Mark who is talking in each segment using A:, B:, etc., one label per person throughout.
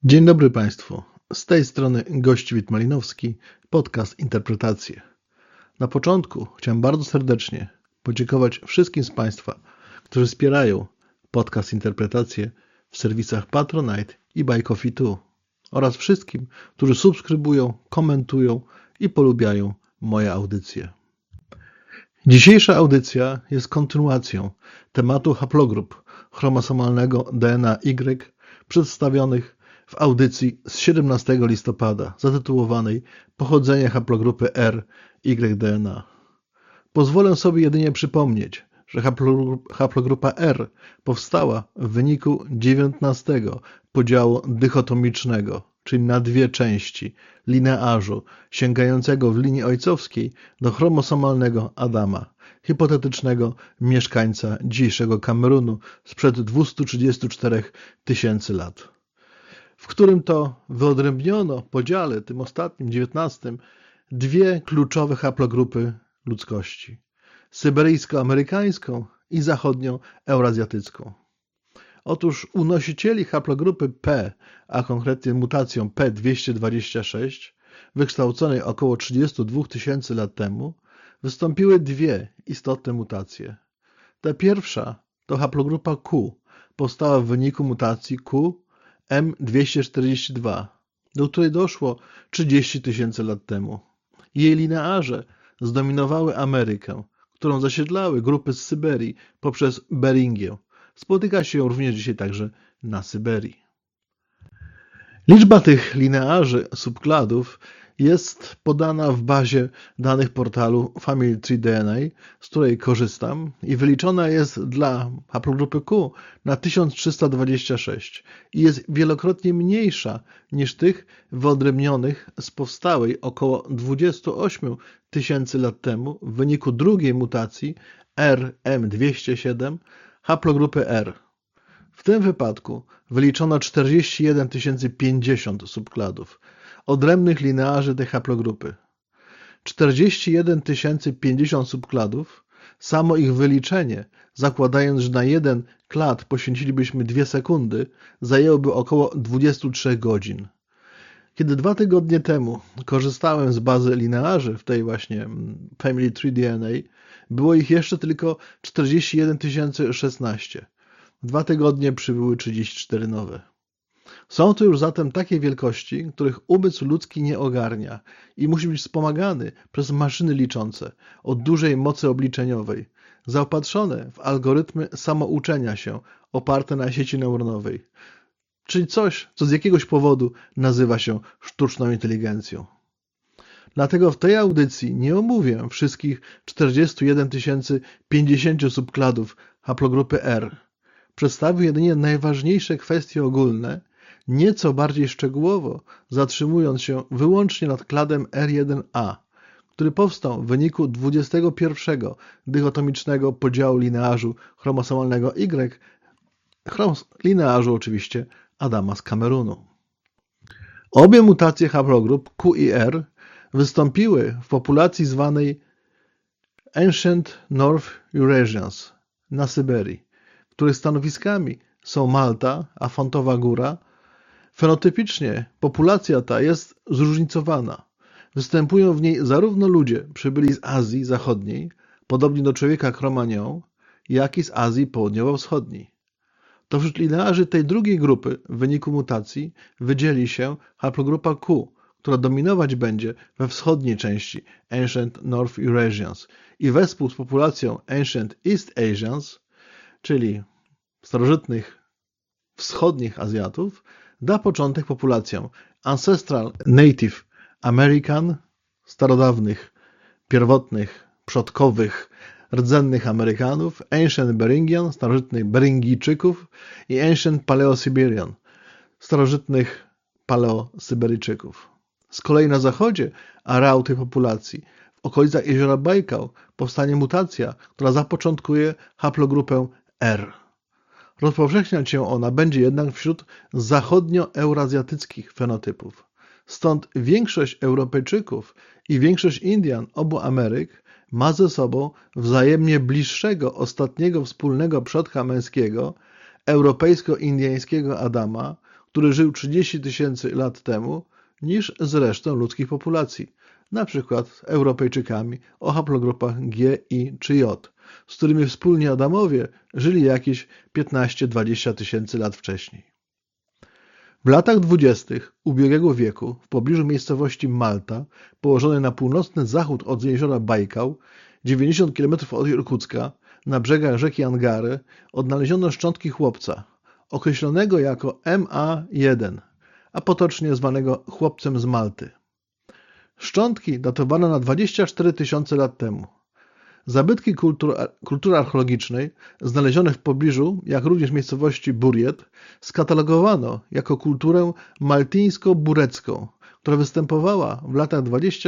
A: Dzień dobry Państwu. Z tej strony Gościwit Malinowski, podcast Interpretacje. Na początku chciałem bardzo serdecznie podziękować wszystkim z Państwa, którzy wspierają podcast Interpretacje w serwisach Patronite i Buy Coffee Too oraz wszystkim, którzy subskrybują, komentują i polubiają moje audycje. Dzisiejsza audycja jest kontynuacją tematu haplogrup chromosomalnego DNA Y przedstawionych w audycji z 17 listopada zatytułowanej Pochodzenie haplogrupy R Y-DNA. Pozwolę sobie jedynie przypomnieć, że haplogrupa R powstała w wyniku 19 podziału dychotomicznego, czyli na dwie części linearzu sięgającego w linii ojcowskiej do chromosomalnego Adama, hipotetycznego mieszkańca dzisiejszego Kamerunu sprzed 234 tysięcy lat, w którym to wyodrębniono podziale, tym ostatnim, 19, dwie kluczowe haplogrupy ludzkości: syberyjsko-amerykańską i zachodnią eurazjatycką. Otóż u nosicieli haplogrupy P, a konkretnie mutacją P226, wykształconej około 32 tysięcy lat temu, wystąpiły dwie istotne mutacje. Ta pierwsza to haplogrupa Q, powstała w wyniku mutacji Q M242, do której doszło 30 tysięcy lat temu. Jej linearze zdominowały Amerykę, którą zasiedlały grupy z Syberii poprzez Beringię. Spotyka się ją również dzisiaj także na Syberii. Liczba tych linearzy subkladów jest podana w bazie danych portalu Family Tree DNA, z której korzystam, i wyliczona jest dla haplogrupy Q na 1326 i jest wielokrotnie mniejsza niż tych wyodrębnionych z powstałej około 28 tysięcy 000 lat temu w wyniku drugiej mutacji RM207 haplogrupy R. W tym wypadku wyliczono 41 050 subkladów, odrębnych linearzy tej haplogrupy. 41 050 subkladów, samo ich wyliczenie, zakładając, że na jeden klad poświęcilibyśmy 2 sekundy, zajęłoby około 23 godzin. Kiedy 2 tygodnie temu korzystałem z bazy linearzy w tej właśnie Family Tree DNA, było ich jeszcze tylko 41 016. 2 tygodnie przybyły 34 nowe. Są to już zatem takie wielkości, których umysł ludzki nie ogarnia i musi być wspomagany przez maszyny liczące o dużej mocy obliczeniowej, zaopatrzone w algorytmy samouczenia się oparte na sieci neuronowej, czyli coś, co z jakiegoś powodu nazywa się sztuczną inteligencją. Dlatego w tej audycji nie omówię wszystkich 41 050 subkladów haplogrupy R. Przedstawię jedynie najważniejsze kwestie ogólne, nieco bardziej szczegółowo zatrzymując się wyłącznie nad kladem R1A, który powstał w wyniku 21 dychotomicznego podziału linearzu chromosomalnego Y, linearzu oczywiście Adama z Kamerunu. Obie mutacje haplogrup Q i R wystąpiły w populacji zwanej Ancient North Eurasians na Syberii, których stanowiskami są Malta, a Fontowa Góra. Fenotypicznie populacja ta jest zróżnicowana. Występują w niej zarówno ludzie przybyli z Azji Zachodniej, podobni do człowieka Cro-Magnon, jak i z Azji Południowo-Wschodniej. To wśród linearzy tej drugiej grupy w wyniku mutacji wydzieli się haplogrupa Q, która dominować będzie we wschodniej części Ancient North Eurasians i wespół z populacją Ancient East Asians, czyli starożytnych wschodnich Azjatów, da początek populacjom Ancestral Native American, starodawnych, pierwotnych, przodkowych, rdzennych Amerykanów, Ancient Beringian, starożytnych Beringijczyków i Ancient Paleo-Siberian, starożytnych Paleo-Syberyjczyków. Z kolei na zachodzie areału tej populacji, w okolicach jeziora Bajkał, powstanie mutacja, która zapoczątkuje haplogrupę R. Rozpowszechniać się ona będzie jednak wśród zachodnioeurazjatyckich fenotypów. Stąd większość Europejczyków i większość Indian obu Ameryk ma ze sobą wzajemnie bliższego ostatniego wspólnego przodka męskiego, europejsko-indyjskiego Adama, który żył 30 000 lat temu, niż z resztą ludzkich populacji, na przykład Europejczykami o haplogrupach G, I czy J, z którymi wspólnie Adamowie żyli jakieś 15-20 tysięcy lat wcześniej. W latach 20. ubiegłego wieku w pobliżu miejscowości Malta, położonej na północny zachód od jeziora Bajkał, 90 km od Irkucka, na brzegach rzeki Angary, odnaleziono szczątki chłopca, określonego jako MA1, a potocznie zwanego chłopcem z Malty. Szczątki datowano na 24 000 lat temu. Zabytki kultury archeologicznej znalezione w pobliżu, jak również miejscowości Buriet, skatalogowano jako kulturę maltyńsko-burecką, która występowała w latach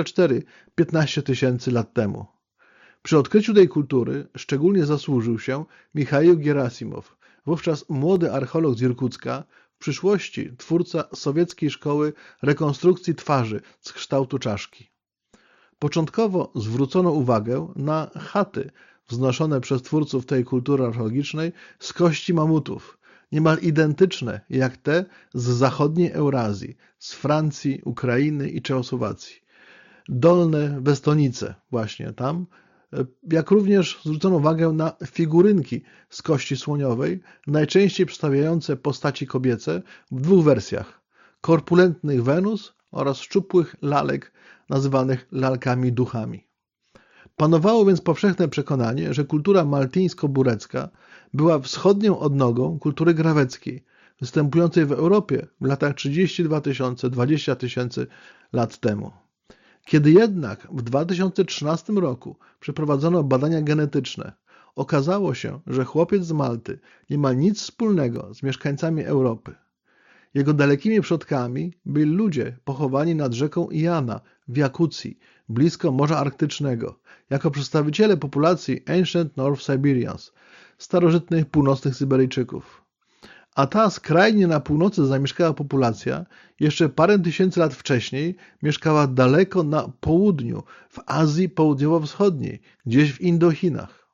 A: 24-15 tysięcy lat temu. Przy odkryciu tej kultury szczególnie zasłużył się Michail Gerasimow, wówczas młody archeolog z Irkucka, w przyszłości twórca sowieckiej szkoły rekonstrukcji twarzy z kształtu czaszki. Początkowo zwrócono uwagę na chaty wznoszone przez twórców tej kultury archeologicznej z kości mamutów, niemal identyczne jak te z zachodniej Eurazji, z Francji, Ukrainy i Czechosłowacji. Dolne Westonice, właśnie tam, jak również zwrócono uwagę na figurynki z kości słoniowej, najczęściej przedstawiające postaci kobiece w dwóch wersjach: korpulentnych Wenus oraz szczupłych lalek nazywanych lalkami-duchami. Panowało więc powszechne przekonanie, że kultura maltyńsko-burecka była wschodnią odnogą kultury graweckiej, występującej w Europie w latach 32 000 - 20 000 lat temu. Kiedy jednak w 2013 roku przeprowadzono badania genetyczne, okazało się, że chłopiec z Malty nie ma nic wspólnego z mieszkańcami Europy. Jego dalekimi przodkami byli ludzie pochowani nad rzeką Jana w Jakucji, blisko Morza Arktycznego, jako przedstawiciele populacji Ancient North Siberians, starożytnych północnych Syberyjczyków. A ta skrajnie na północy zamieszkała populacja jeszcze parę tysięcy lat wcześniej mieszkała daleko na południu, w Azji Południowo-Wschodniej, gdzieś w Indochinach.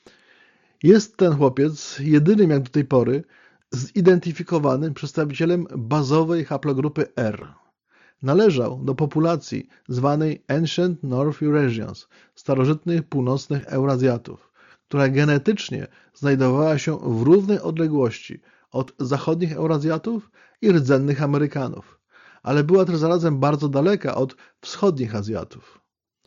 A: Jest ten chłopiec jedynym jak do tej pory zidentyfikowanym przedstawicielem bazowej haplogrupy R. Należał do populacji zwanej Ancient North Eurasians, starożytnych północnych Eurazjatów, która genetycznie znajdowała się w równej odległości od zachodnich Eurazjatów i rdzennych Amerykanów, ale była też zarazem bardzo daleka od wschodnich Azjatów.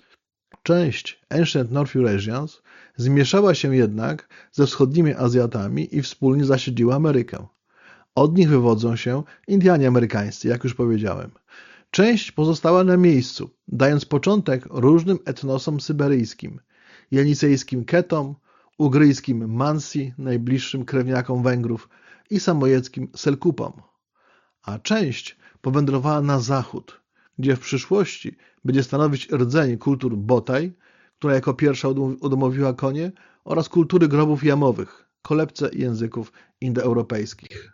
A: Część Ancient North Eurasians zmieszała się jednak ze wschodnimi Azjatami i wspólnie zasiedziła Amerykę. Od nich wywodzą się Indianie amerykańscy, jak już powiedziałem. Część pozostała na miejscu, dając początek różnym etnosom syberyjskim, jenisejskim Ketom, ugryjskim Mansi, najbliższym krewniakom Węgrów, i samojeckim Selkupom. A część powędrowała na zachód, gdzie w przyszłości będzie stanowić rdzeń kultur Botaj, która jako pierwsza udomowiła konie, oraz kultury grobów jamowych, kolebce języków indoeuropejskich.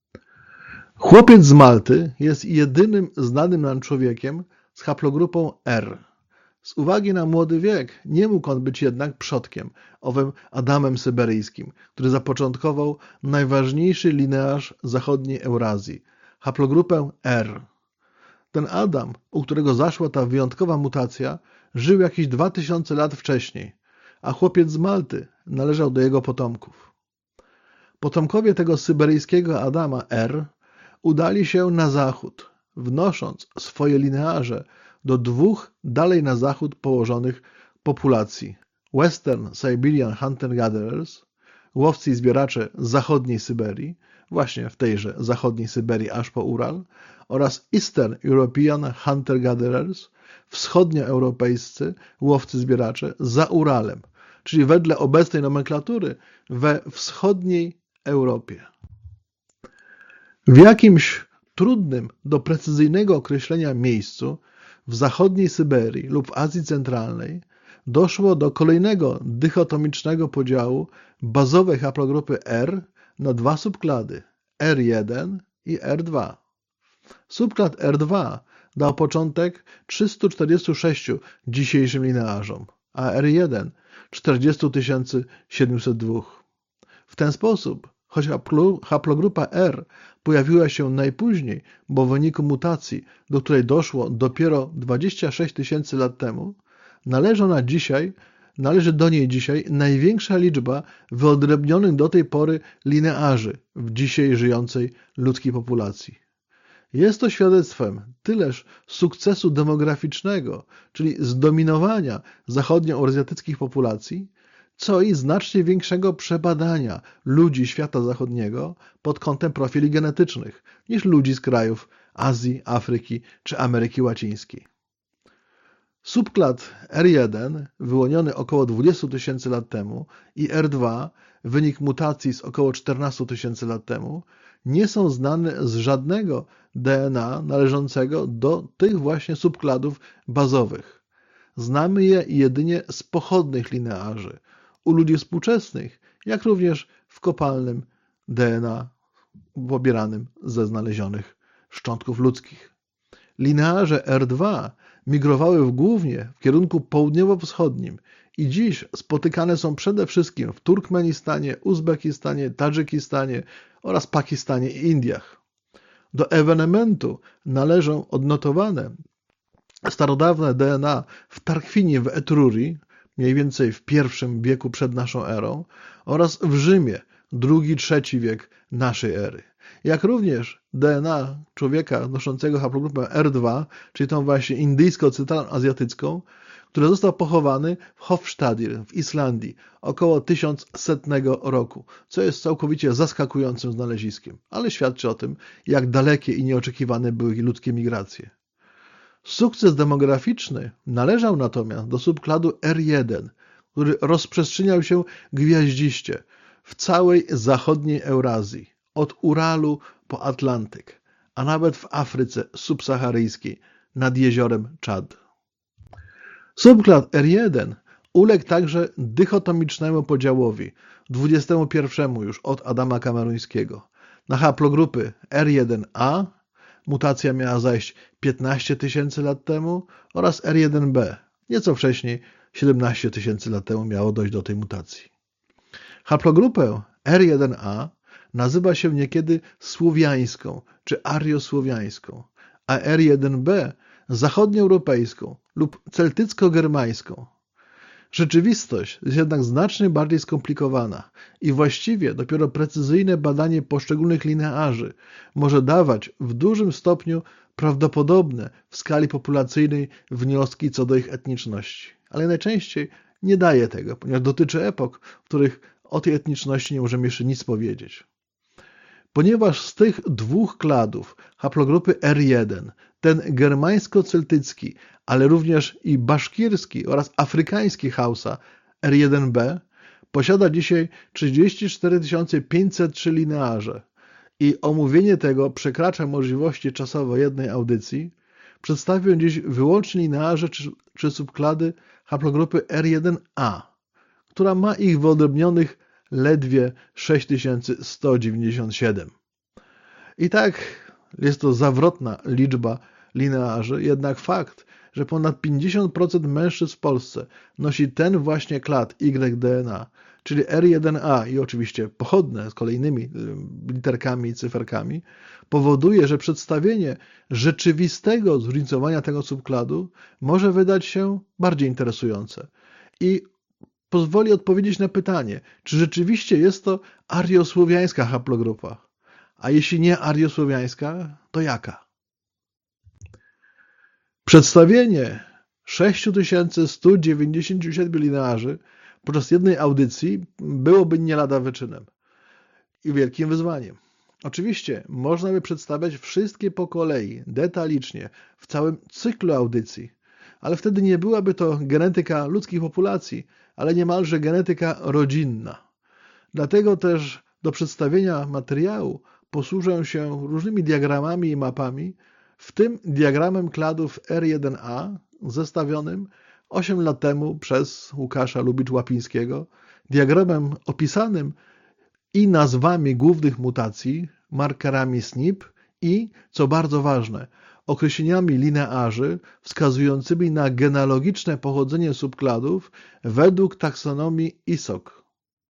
A: Chłopiec z Malty jest jedynym znanym nam człowiekiem z haplogrupą R. Z uwagi na młody wiek nie mógł on być jednak przodkiem, owym Adamem Syberyjskim, który zapoczątkował najważniejszy linearz zachodniej Eurazji, haplogrupę R. Ten Adam, u którego zaszła ta wyjątkowa mutacja, żył jakieś 2000 lat wcześniej, a chłopiec z Malty należał do jego potomków. Potomkowie tego syberyjskiego Adama R. udali się na zachód, wnosząc swoje linearze do dwóch dalej na zachód położonych populacji: Western Siberian Hunter-Gatherers, łowcy i zbieracze z zachodniej Syberii, właśnie w tejże zachodniej Syberii aż po Ural, oraz Eastern European Hunter-Gatherers, wschodnioeuropejscy łowcy-zbieracze za Uralem, czyli wedle obecnej nomenklatury we wschodniej Europie. W jakimś trudnym do precyzyjnego określenia miejscu w zachodniej Syberii lub w Azji Centralnej doszło do kolejnego dychotomicznego podziału bazowej haplogrupy R na dwa subklady R1 i R2. Subklad R2 dał początek 346 dzisiejszym linearzom, a R1 40 702. W ten sposób Choć haplogrupa R pojawiła się najpóźniej, bo w wyniku mutacji, do której doszło dopiero 26 tysięcy lat temu, należy do niej dzisiaj największa liczba wyodrębnionych do tej pory linearzy w dzisiaj żyjącej ludzkiej populacji. Jest to świadectwem tyleż sukcesu demograficznego, czyli zdominowania zachodnioeurazjatyckich populacji, co i znacznie większego przebadania ludzi świata zachodniego pod kątem profili genetycznych niż ludzi z krajów Azji, Afryki czy Ameryki Łacińskiej. Subklad R1, wyłoniony około 20 tysięcy lat temu, i R2, wynik mutacji z około 14 tysięcy lat temu, nie są znane z żadnego DNA należącego do tych właśnie subkladów bazowych. Znamy je jedynie z pochodnych linearzy, u ludzi współczesnych, jak również w kopalnym DNA pobieranym ze znalezionych szczątków ludzkich. Linearze R2 migrowały głównie w kierunku południowo-wschodnim i dziś spotykane są przede wszystkim w Turkmenistanie, Uzbekistanie, Tadżykistanie oraz Pakistanie i Indiach. Do ewenementu należą odnotowane starodawne DNA w Tarkwinie w Etrurii, mniej więcej w I wieku przed naszą erą, oraz w Rzymie, II-III wiek naszej ery. Jak również DNA człowieka noszącego haplogrupę R2, czyli tą właśnie indyjsko-cytralno-azjatycką, który został pochowany w Hofstaddir w Islandii około 1100 roku, co jest całkowicie zaskakującym znaleziskiem, ale świadczy o tym, jak dalekie i nieoczekiwane były ludzkie migracje. Sukces demograficzny należał natomiast do subkladu R1, który rozprzestrzeniał się gwiaździście w całej zachodniej Eurazji, od Uralu po Atlantyk, a nawet w Afryce subsaharyjskiej nad jeziorem Czad. Subklad R1 uległ także dychotomicznemu podziałowi, 21 już od Adama Kameruńskiego, na haplogrupy R1a, mutacja miała zajść 15 tysięcy lat temu, oraz R1b, nieco wcześniej, 17 tysięcy lat temu miało dojść do tej mutacji. Haplogrupę R1a nazywa się niekiedy słowiańską czy ariosłowiańską, a R1b zachodnioeuropejską lub celtycko-germańską. Rzeczywistość jest jednak znacznie bardziej skomplikowana i właściwie dopiero precyzyjne badanie poszczególnych linearzy może dawać w dużym stopniu prawdopodobne w skali populacyjnej wnioski co do ich etniczności. Ale najczęściej nie daje tego, ponieważ dotyczy epok, w których o tej etniczności nie możemy jeszcze nic powiedzieć. Ponieważ z tych dwóch kladów haplogrupy R1, ten germańsko-celtycki, ale również i baszkirski oraz afrykański Hausa R1b posiada dzisiaj 34 503 linearze i omówienie tego przekracza możliwości czasowe jednej audycji, przedstawię dziś wyłącznie linearze czy subklady haplogrupy R1a, która ma ich wyodrębnionych ledwie 6197. I tak jest to zawrotna liczba linearzy, jednak fakt, że ponad 50% mężczyzn w Polsce nosi ten właśnie klad YDNA, czyli R1a i oczywiście pochodne z kolejnymi literkami i cyferkami, powoduje, że przedstawienie rzeczywistego zróżnicowania tego subkladu może wydać się bardziej interesujące i pozwoli odpowiedzieć na pytanie, czy rzeczywiście jest to ariosłowiańska haplogrupa, a jeśli nie ariosłowiańska, to jaka? Przedstawienie 6197 linearzy podczas jednej audycji byłoby nie lada wyczynem i wielkim wyzwaniem. Oczywiście można by przedstawiać wszystkie po kolei, detalicznie, w całym cyklu audycji, ale wtedy nie byłaby to genetyka ludzkich populacji, ale niemalże genetyka rodzinna. Dlatego też do przedstawienia materiału posłużę się różnymi diagramami i mapami, w tym diagramem kladów R1a zestawionym 8 lat temu przez Łukasza Lubicz-Łapińskiego, diagramem opisanym i nazwami głównych mutacji, markerami SNP i, co bardzo ważne, określeniami linearzy wskazującymi na genealogiczne pochodzenie subkladów według taksonomii ISOC.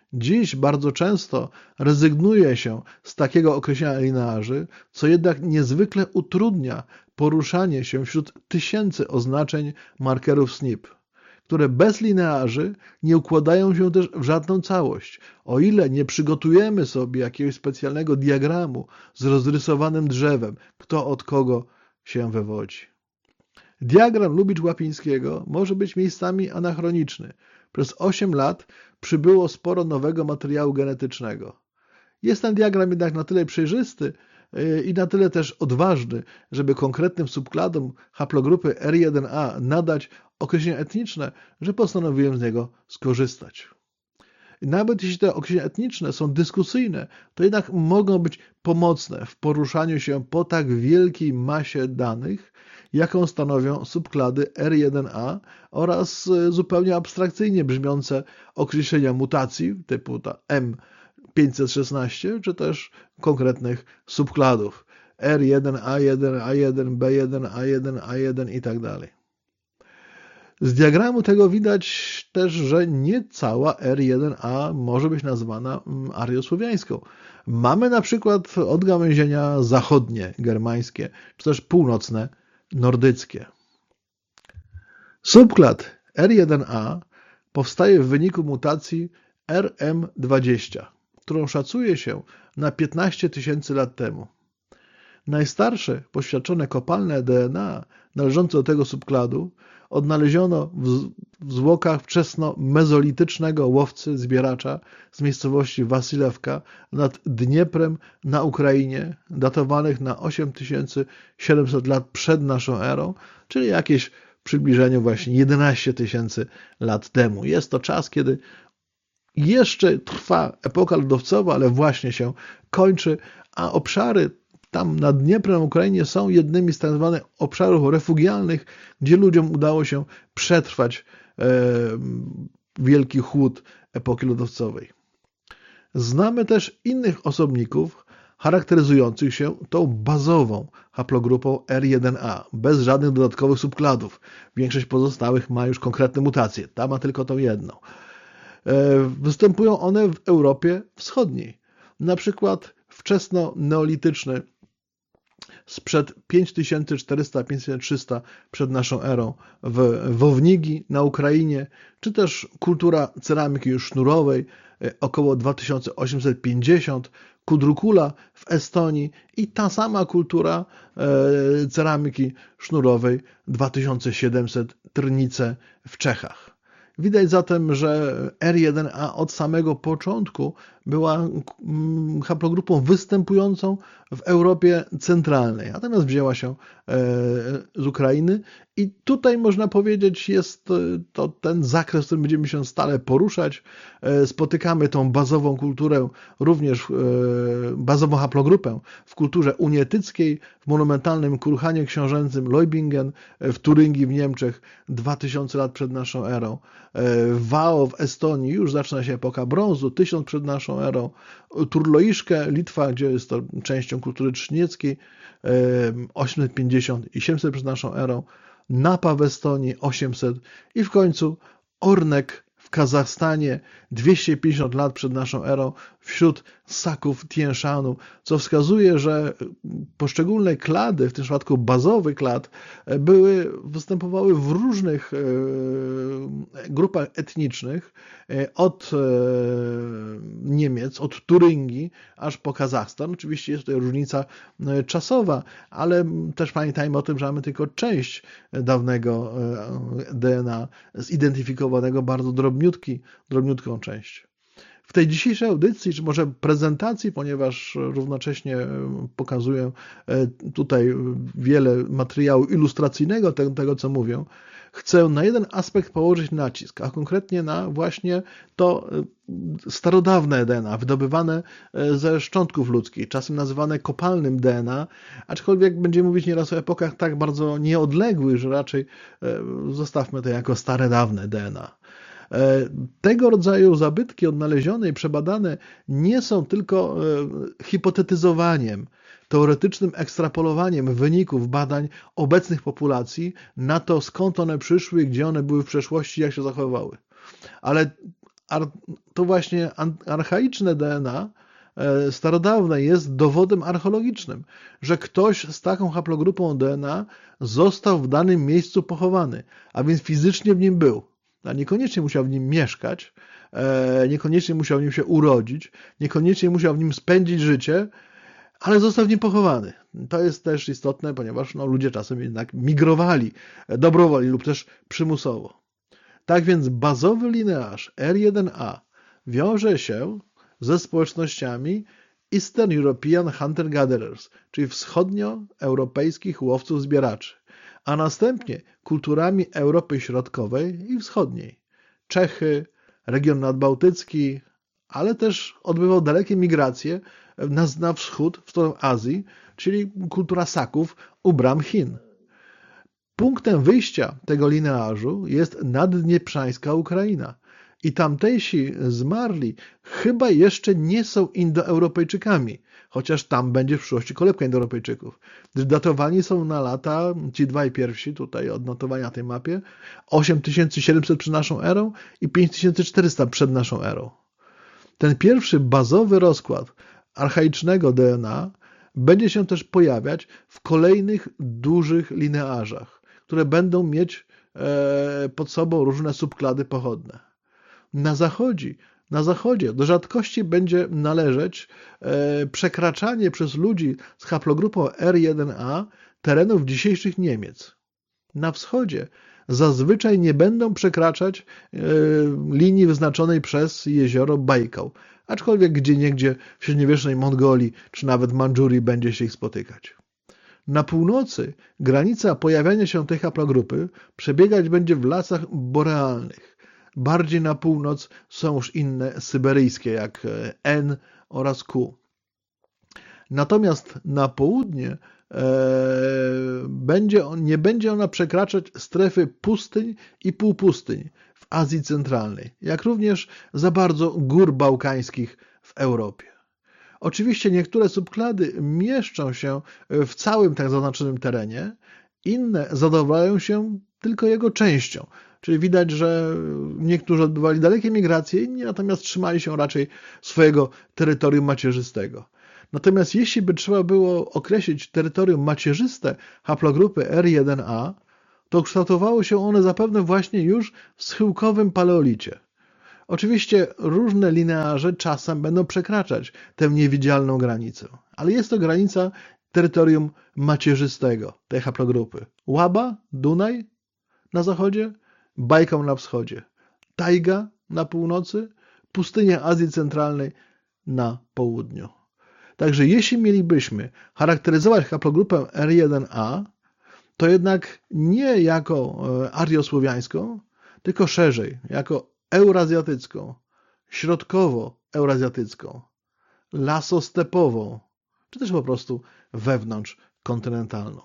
A: Dziś bardzo często rezygnuje się z takiego określenia linearzy, co jednak niezwykle utrudnia poruszanie się wśród tysięcy oznaczeń markerów SNP, które bez linearzy nie układają się też w żadną całość. O ile nie przygotujemy sobie jakiegoś specjalnego diagramu z rozrysowanym drzewem, kto od kogo się wywodzi. Diagram Lubicz-Łapińskiego może być miejscami anachroniczny. Przez 8 lat przybyło sporo nowego materiału genetycznego. Jest ten diagram jednak na tyle przejrzysty i na tyle też odważny, żeby konkretnym subkladom haplogrupy R1a nadać określenia etniczne, że postanowiłem z niego skorzystać. I nawet jeśli te określenia etniczne są dyskusyjne, to jednak mogą być pomocne w poruszaniu się po tak wielkiej masie danych, jaką stanowią subklady R1a oraz zupełnie abstrakcyjnie brzmiące określenia mutacji typu ta M516, czy też konkretnych subkladów R1, A1, A1, B1, A1, A1 i tak dalej. Z diagramu tego widać też, że nie cała R1a może być nazwana ariosłowiańską. Mamy na przykład odgałęzienia zachodnie, germańskie, czy też północne, nordyckie. Subklad R1a powstaje w wyniku mutacji RM20, którą szacuje się na 15 000 lat temu. Najstarsze poświadczone kopalne DNA należące do tego subkladu odnaleziono w zwłokach wczesno-mezolitycznego łowcy-zbieracza z miejscowości Wasilewka nad Dnieprem na Ukrainie, datowanych na 8700 lat przed naszą erą, czyli jakieś w przybliżeniu właśnie 11 000 lat temu. Jest to czas, kiedy jeszcze trwa epoka lodowcowa, ale właśnie się kończy, a obszary tam nad Dnieprem na Ukrainie są jednymi z tak zwanych obszarów refugialnych, gdzie ludziom udało się przetrwać wielki chłód epoki lodowcowej. Znamy też innych osobników charakteryzujących się tą bazową haplogrupą R1a, bez żadnych dodatkowych subkladów. Większość pozostałych ma już konkretne mutacje, ta ma tylko tą jedną. Występują one w Europie Wschodniej. Na przykład wczesno-neolityczny sprzed 5400-5300 przed naszą erą w Wownigi na Ukrainie, czy też kultura ceramiki już sznurowej około 2850, Kudrukula w Estonii i ta sama kultura ceramiki sznurowej 2700 Trnice w Czechach. Widać zatem, że R1a od samego początku była haplogrupą występującą w Europie centralnej, natomiast wzięła się z Ukrainy i tutaj można powiedzieć jest to ten zakres, w którym będziemy się stale poruszać. Spotykamy tą bazową kulturę, również bazową haplogrupę w kulturze unietyckiej, w monumentalnym kurhanie książęcym Leubingen w Turyngii w Niemczech 2000 lat przed naszą erą. W Wao w Estonii już zaczyna się epoka brązu, 1000 przed naszą erą. Turloiszkę, Litwa, gdzie jest to częścią kultury trznieckiej, 850 i 700 przed naszą erą. Napa w Estonii 800 i w końcu Ornek w Kazachstanie 250 lat przed naszą erą wśród ssaków Tien Shanu, co wskazuje, że poszczególne klady, w tym przypadku bazowy klad, występowały w różnych grupach etnicznych, od Niemiec, od Turyngii, aż po Kazachstan. Oczywiście jest tutaj różnica czasowa, ale też pamiętajmy o tym, że mamy tylko część dawnego DNA zidentyfikowanego, bardzo drobniutką część. W tej dzisiejszej audycji, czy może prezentacji, ponieważ równocześnie pokazuję tutaj wiele materiału ilustracyjnego tego, co mówię, chcę na jeden aspekt położyć nacisk, a konkretnie na właśnie to starodawne DNA, wydobywane ze szczątków ludzkich, czasem nazywane kopalnym DNA, aczkolwiek będziemy mówić nieraz o epokach tak bardzo nieodległych, że raczej zostawmy to jako stare, dawne DNA. Tego rodzaju zabytki odnalezione i przebadane nie są tylko hipotetyzowaniem, teoretycznym ekstrapolowaniem wyników badań obecnych populacji na to, skąd one przyszły, gdzie one były w przeszłości, jak się zachowywały. Ale to właśnie archaiczne DNA starodawne jest dowodem archeologicznym, że ktoś z taką haplogrupą DNA został w danym miejscu pochowany, a więc fizycznie w nim był. A niekoniecznie musiał w nim mieszkać, niekoniecznie musiał w nim się urodzić, niekoniecznie musiał w nim spędzić życie, ale został w nim pochowany. To jest też istotne, ponieważ ludzie czasem jednak migrowali dobrowolnie lub też przymusowo. Tak więc bazowy linearz R1A wiąże się ze społecznościami Eastern European Hunter-Gatherers, czyli wschodnioeuropejskich łowców-zbieraczy, a następnie kulturami Europy Środkowej i Wschodniej. Czechy, region nadbałtycki, ale też odbywał dalekie migracje na wschód, w stronę Azji, czyli kultura Saków u bram Chin. Punktem wyjścia tego linearzu jest naddnieprzańska Ukraina. I tamtejsi zmarli chyba jeszcze nie są Indoeuropejczykami, chociaż tam będzie w przyszłości kolebka Indoeuropejczyków. Gdyż datowani są na lata, ci dwaj pierwsi tutaj odnotowani na tej mapie, 8700 przed naszą erą i 5400 przed naszą erą. Ten pierwszy bazowy rozkład archaicznego DNA będzie się też pojawiać w kolejnych dużych linearzach, które będą mieć pod sobą różne subklady pochodne. Na zachodzie do rzadkości będzie należeć przekraczanie przez ludzi z haplogrupą R1A terenów dzisiejszych Niemiec. Na wschodzie zazwyczaj nie będą przekraczać linii wyznaczonej przez jezioro Bajkał, aczkolwiek gdzieniegdzie w średniowiecznej Mongolii czy nawet Mandżurii będzie się ich spotykać. Na północy granica pojawiania się tej haplogrupy przebiegać będzie w lasach borealnych. Bardziej na północ są już inne syberyjskie, jak N oraz Q. Natomiast na południe nie będzie ona przekraczać strefy pustyń i półpustyń w Azji Centralnej, jak również za bardzo gór bałkańskich w Europie. Oczywiście niektóre subklady mieszczą się w całym tak zaznaczonym terenie, inne zadowalają się tylko jego częścią. Czyli widać, że niektórzy odbywali dalekie migracje, inni natomiast trzymali się raczej swojego terytorium macierzystego. Natomiast jeśli by trzeba było określić terytorium macierzyste haplogrupy R1A, to kształtowało się one zapewne właśnie już w schyłkowym paleolicie. Oczywiście różne linearze czasem będą przekraczać tę niewidzialną granicę, ale jest to granica terytorium macierzystego tej haplogrupy. Łaba, Dunaj na zachodzie, Bajkał na wschodzie, tajga na północy, pustynia Azji Centralnej na południu. Także jeśli mielibyśmy charakteryzować haplogrupę R1A, to jednak nie jako ariosłowiańską, tylko szerzej, jako eurazjatycką, środkowo-eurazjatycką, lasostepową, czy też po prostu wewnątrzkontynentalną.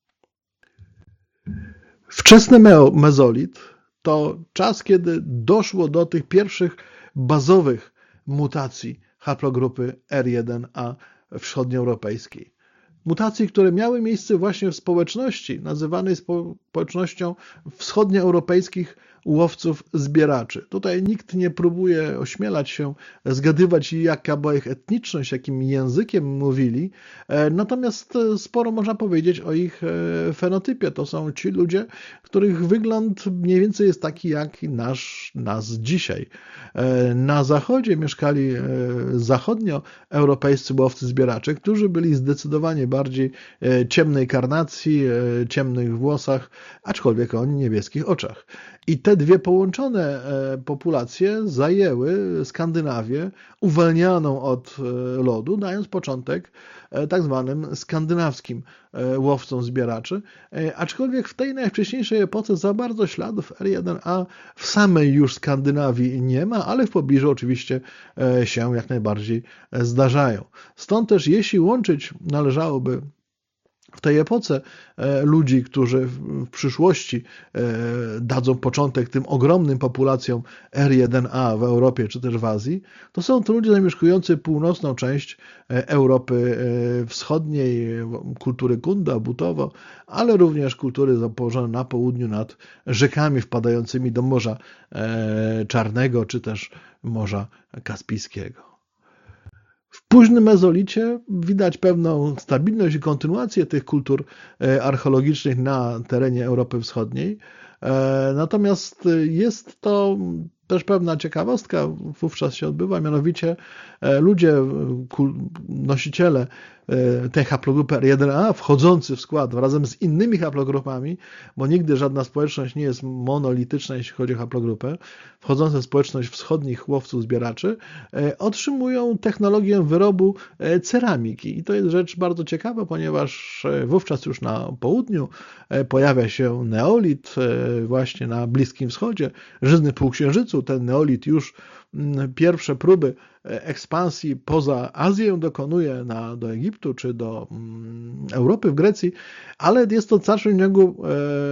A: Wczesny mezolit to czas, kiedy doszło do tych pierwszych bazowych mutacji haplogrupy R1A wschodnioeuropejskiej. Mutacji, które miały miejsce właśnie w społeczności nazywanej społecznością wschodnioeuropejskich łowców-zbieraczy. Tutaj nikt nie próbuje ośmielać się zgadywać, jaka była ich etniczność, jakim językiem mówili, natomiast sporo można powiedzieć o ich fenotypie. To są ci ludzie, których wygląd mniej więcej jest taki jak nas dzisiaj. Na zachodzie mieszkali zachodnioeuropejscy łowcy-zbieracze, którzy byli zdecydowanie bardziej ciemnej karnacji, ciemnych włosach, aczkolwiek o niebieskich oczach. I te dwie połączone populacje zajęły Skandynawię uwalnianą od lodu, dając początek tak zwanym skandynawskim łowcom zbieraczy, aczkolwiek w tej najwcześniejszej epoce za bardzo śladów R1A w samej już Skandynawii nie ma, ale w pobliżu oczywiście się jak najbardziej zdarzają. Stąd też jeśli łączyć należałoby w tej epoce ludzi, którzy w przyszłości dadzą początek tym ogromnym populacjom R1A w Europie czy też w Azji, to są to ludzie zamieszkujący północną część Europy Wschodniej, kultury Kunda, Butowo, ale również kultury położone na południu nad rzekami wpadającymi do Morza Czarnego czy też Morza Kaspijskiego. W późnym mezolicie widać pewną stabilność i kontynuację tych kultur archeologicznych na terenie Europy Wschodniej. Natomiast jest to też pewna ciekawostka wówczas się odbywa, mianowicie ludzie, nosiciele tej haplogrupy R1A wchodzący w skład razem z innymi haplogrupami, bo nigdy żadna społeczność nie jest monolityczna, jeśli chodzi o haplogrupę, wchodzące w społeczność wschodnich łowców zbieraczy, otrzymują technologię wyrobu ceramiki. I to jest rzecz bardzo ciekawa, ponieważ wówczas już na południu pojawia się neolit, właśnie na Bliskim Wschodzie, żyzny półksiężycu. Ten neolit już pierwsze próby ekspansji poza Azję dokonuje do Egiptu czy do Europy w Grecji, ale jest to w dalszym ciągu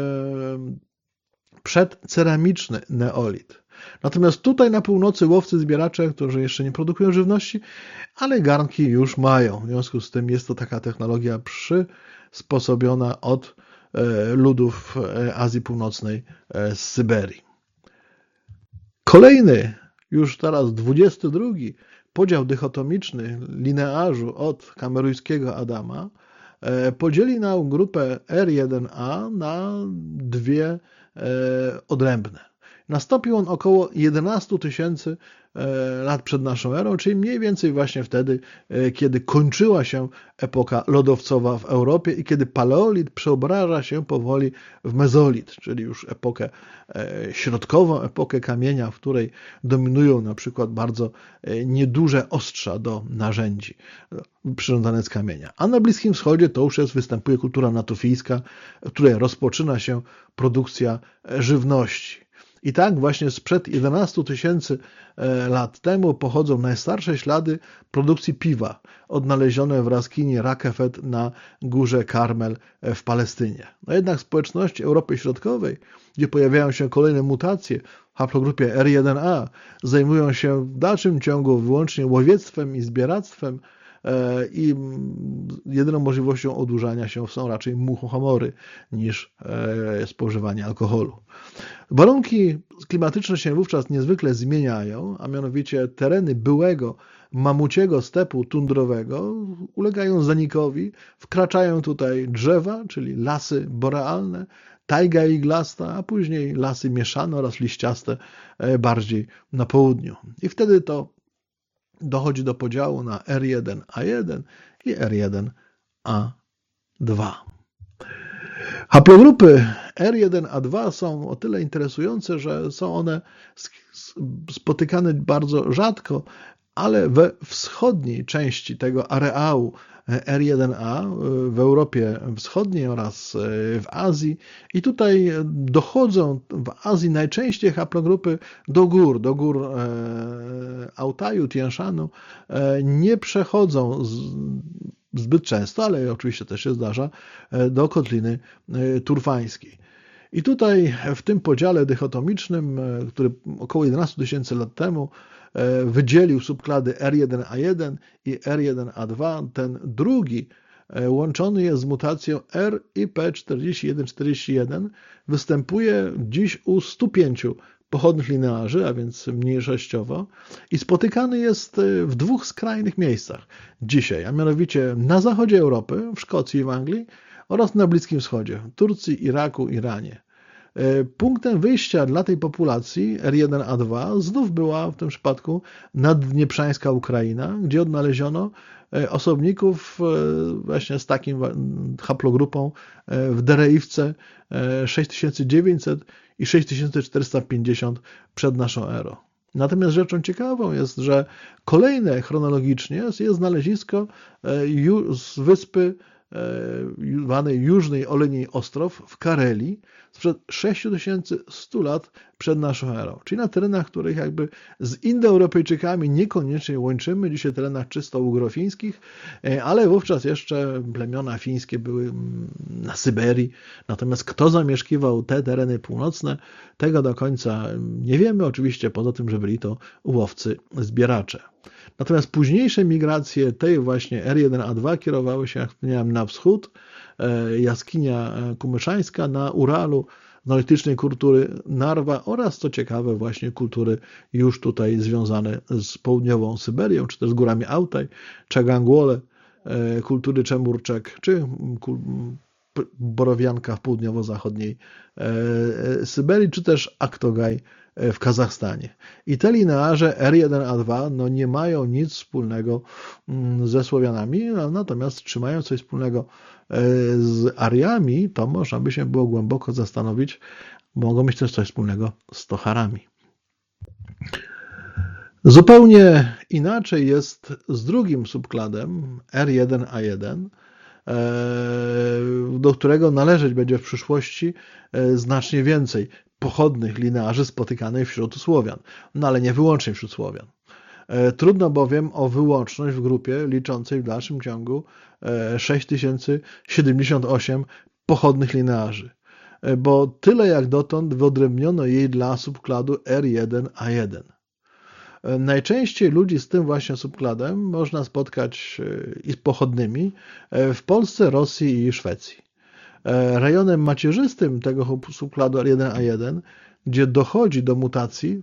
A: przedceramiczny neolit. Natomiast tutaj na północy łowcy zbieracze, którzy jeszcze nie produkują żywności, ale garnki już mają. W związku z tym jest to taka technologia przysposobiona od ludów Azji Północnej z Syberii. Kolejny, już teraz 22, podział dychotomiczny linearzu od kamerujskiego Adama podzieli na grupę R1A na dwie odrębne. Nastąpił on około 11 tysięcy lat przed naszą erą, czyli mniej więcej właśnie wtedy, kiedy kończyła się epoka lodowcowa w Europie i kiedy paleolit przeobraża się powoli w mezolit, czyli już epokę środkową, epokę kamienia, w której dominują na przykład bardzo nieduże ostrza do narzędzi przyrządzane z kamienia. A na Bliskim Wschodzie to już występuje kultura natufijska, w której rozpoczyna się produkcja żywności. I tak właśnie sprzed 11 tysięcy lat temu pochodzą najstarsze ślady produkcji piwa, odnalezione w Raskinie Rakefet na górze Karmel w Palestynie. No jednak w społeczności Europy Środkowej, gdzie pojawiają się kolejne mutacje w haplogrupie R1A, zajmują się w dalszym ciągu wyłącznie łowiectwem i zbieractwem i jedyną możliwością odurzania się są raczej muchomory niż spożywanie alkoholu. Warunki klimatyczne się wówczas niezwykle zmieniają, a mianowicie tereny byłego mamuciego stepu tundrowego ulegają zanikowi, wkraczają tutaj drzewa, czyli lasy borealne, tajga iglasta, a później lasy mieszane oraz liściaste bardziej na południu. I wtedy to dochodzi do podziału na R1A1 i R1A2. Haplogrupy R1A2 są o tyle interesujące, że są one spotykane bardzo rzadko, ale we wschodniej części tego areału R1A w Europie Wschodniej oraz w Azji. I tutaj dochodzą w Azji najczęściej haplogrupy do gór Altaju, Tian Shanu. Nie przechodzą zbyt często, ale oczywiście też się zdarza, do kotliny turfańskiej. I tutaj w tym podziale dychotomicznym, który około 11 tysięcy lat temu wydzielił subklady R1A1 i R1A2, ten drugi łączony jest z mutacją RIP4141, występuje dziś u 105 pochodnych linearzy, a więc mniejszościowo, i spotykany jest w dwóch skrajnych miejscach dzisiaj, a mianowicie na zachodzie Europy, w Szkocji i w Anglii, oraz na Bliskim Wschodzie, w Turcji, Iraku, Iranie. Punktem wyjścia dla tej populacji R1A2 znów była w tym przypadku naddnieprzańska Ukraina, gdzie odnaleziono osobników właśnie z takim haplogrupą w Dereivce 6900 i 6450 przed naszą erą. Natomiast rzeczą ciekawą jest, że kolejne chronologicznie jest znalezisko z wyspy zwanej Jużnej Oleniej Ostrow w Karelii sprzed 6100 lat przed naszą erą. Czyli na terenach, których jakby z Indoeuropejczykami niekoniecznie łączymy, dzisiaj terenach czysto ugrofińskich, ale wówczas jeszcze plemiona fińskie były na Syberii. Natomiast kto zamieszkiwał te tereny północne, tego do końca nie wiemy. Oczywiście poza tym, że byli to łowcy, zbieracze. Natomiast późniejsze migracje tej właśnie R1A2 kierowały się, jak wspomniałem, na wschód. Jaskinia Kumyszańska na Uralu, neolitycznej kultury Narwa oraz, co ciekawe, właśnie kultury już tutaj związane z południową Syberią, czy też z górami Altaj, Czagangwole, kultury Czemurczek, czy Borowianka w południowo-zachodniej Syberii, czy też Aktogaj w Kazachstanie. I te linearze R1A2 no nie mają nic wspólnego ze Słowianami, natomiast czy mają coś wspólnego z Ariami, to można by się było głęboko zastanowić. Mogą mieć też coś wspólnego z Tocharami. Zupełnie inaczej jest z drugim subkladem R1A1, do którego należeć będzie w przyszłości znacznie więcej pochodnych linearzy spotykanych wśród Słowian, no ale nie wyłącznie wśród Słowian. Trudno bowiem o wyłączność w grupie liczącej w dalszym ciągu 6078 pochodnych linearzy, bo tyle jak dotąd wyodrębniono jej dla subkladu R1A1. Najczęściej ludzi z tym właśnie subkladem można spotkać i z pochodnymi w Polsce, Rosji i Szwecji. Rejonem macierzystym tego subkladu R1A1, gdzie dochodzi do mutacji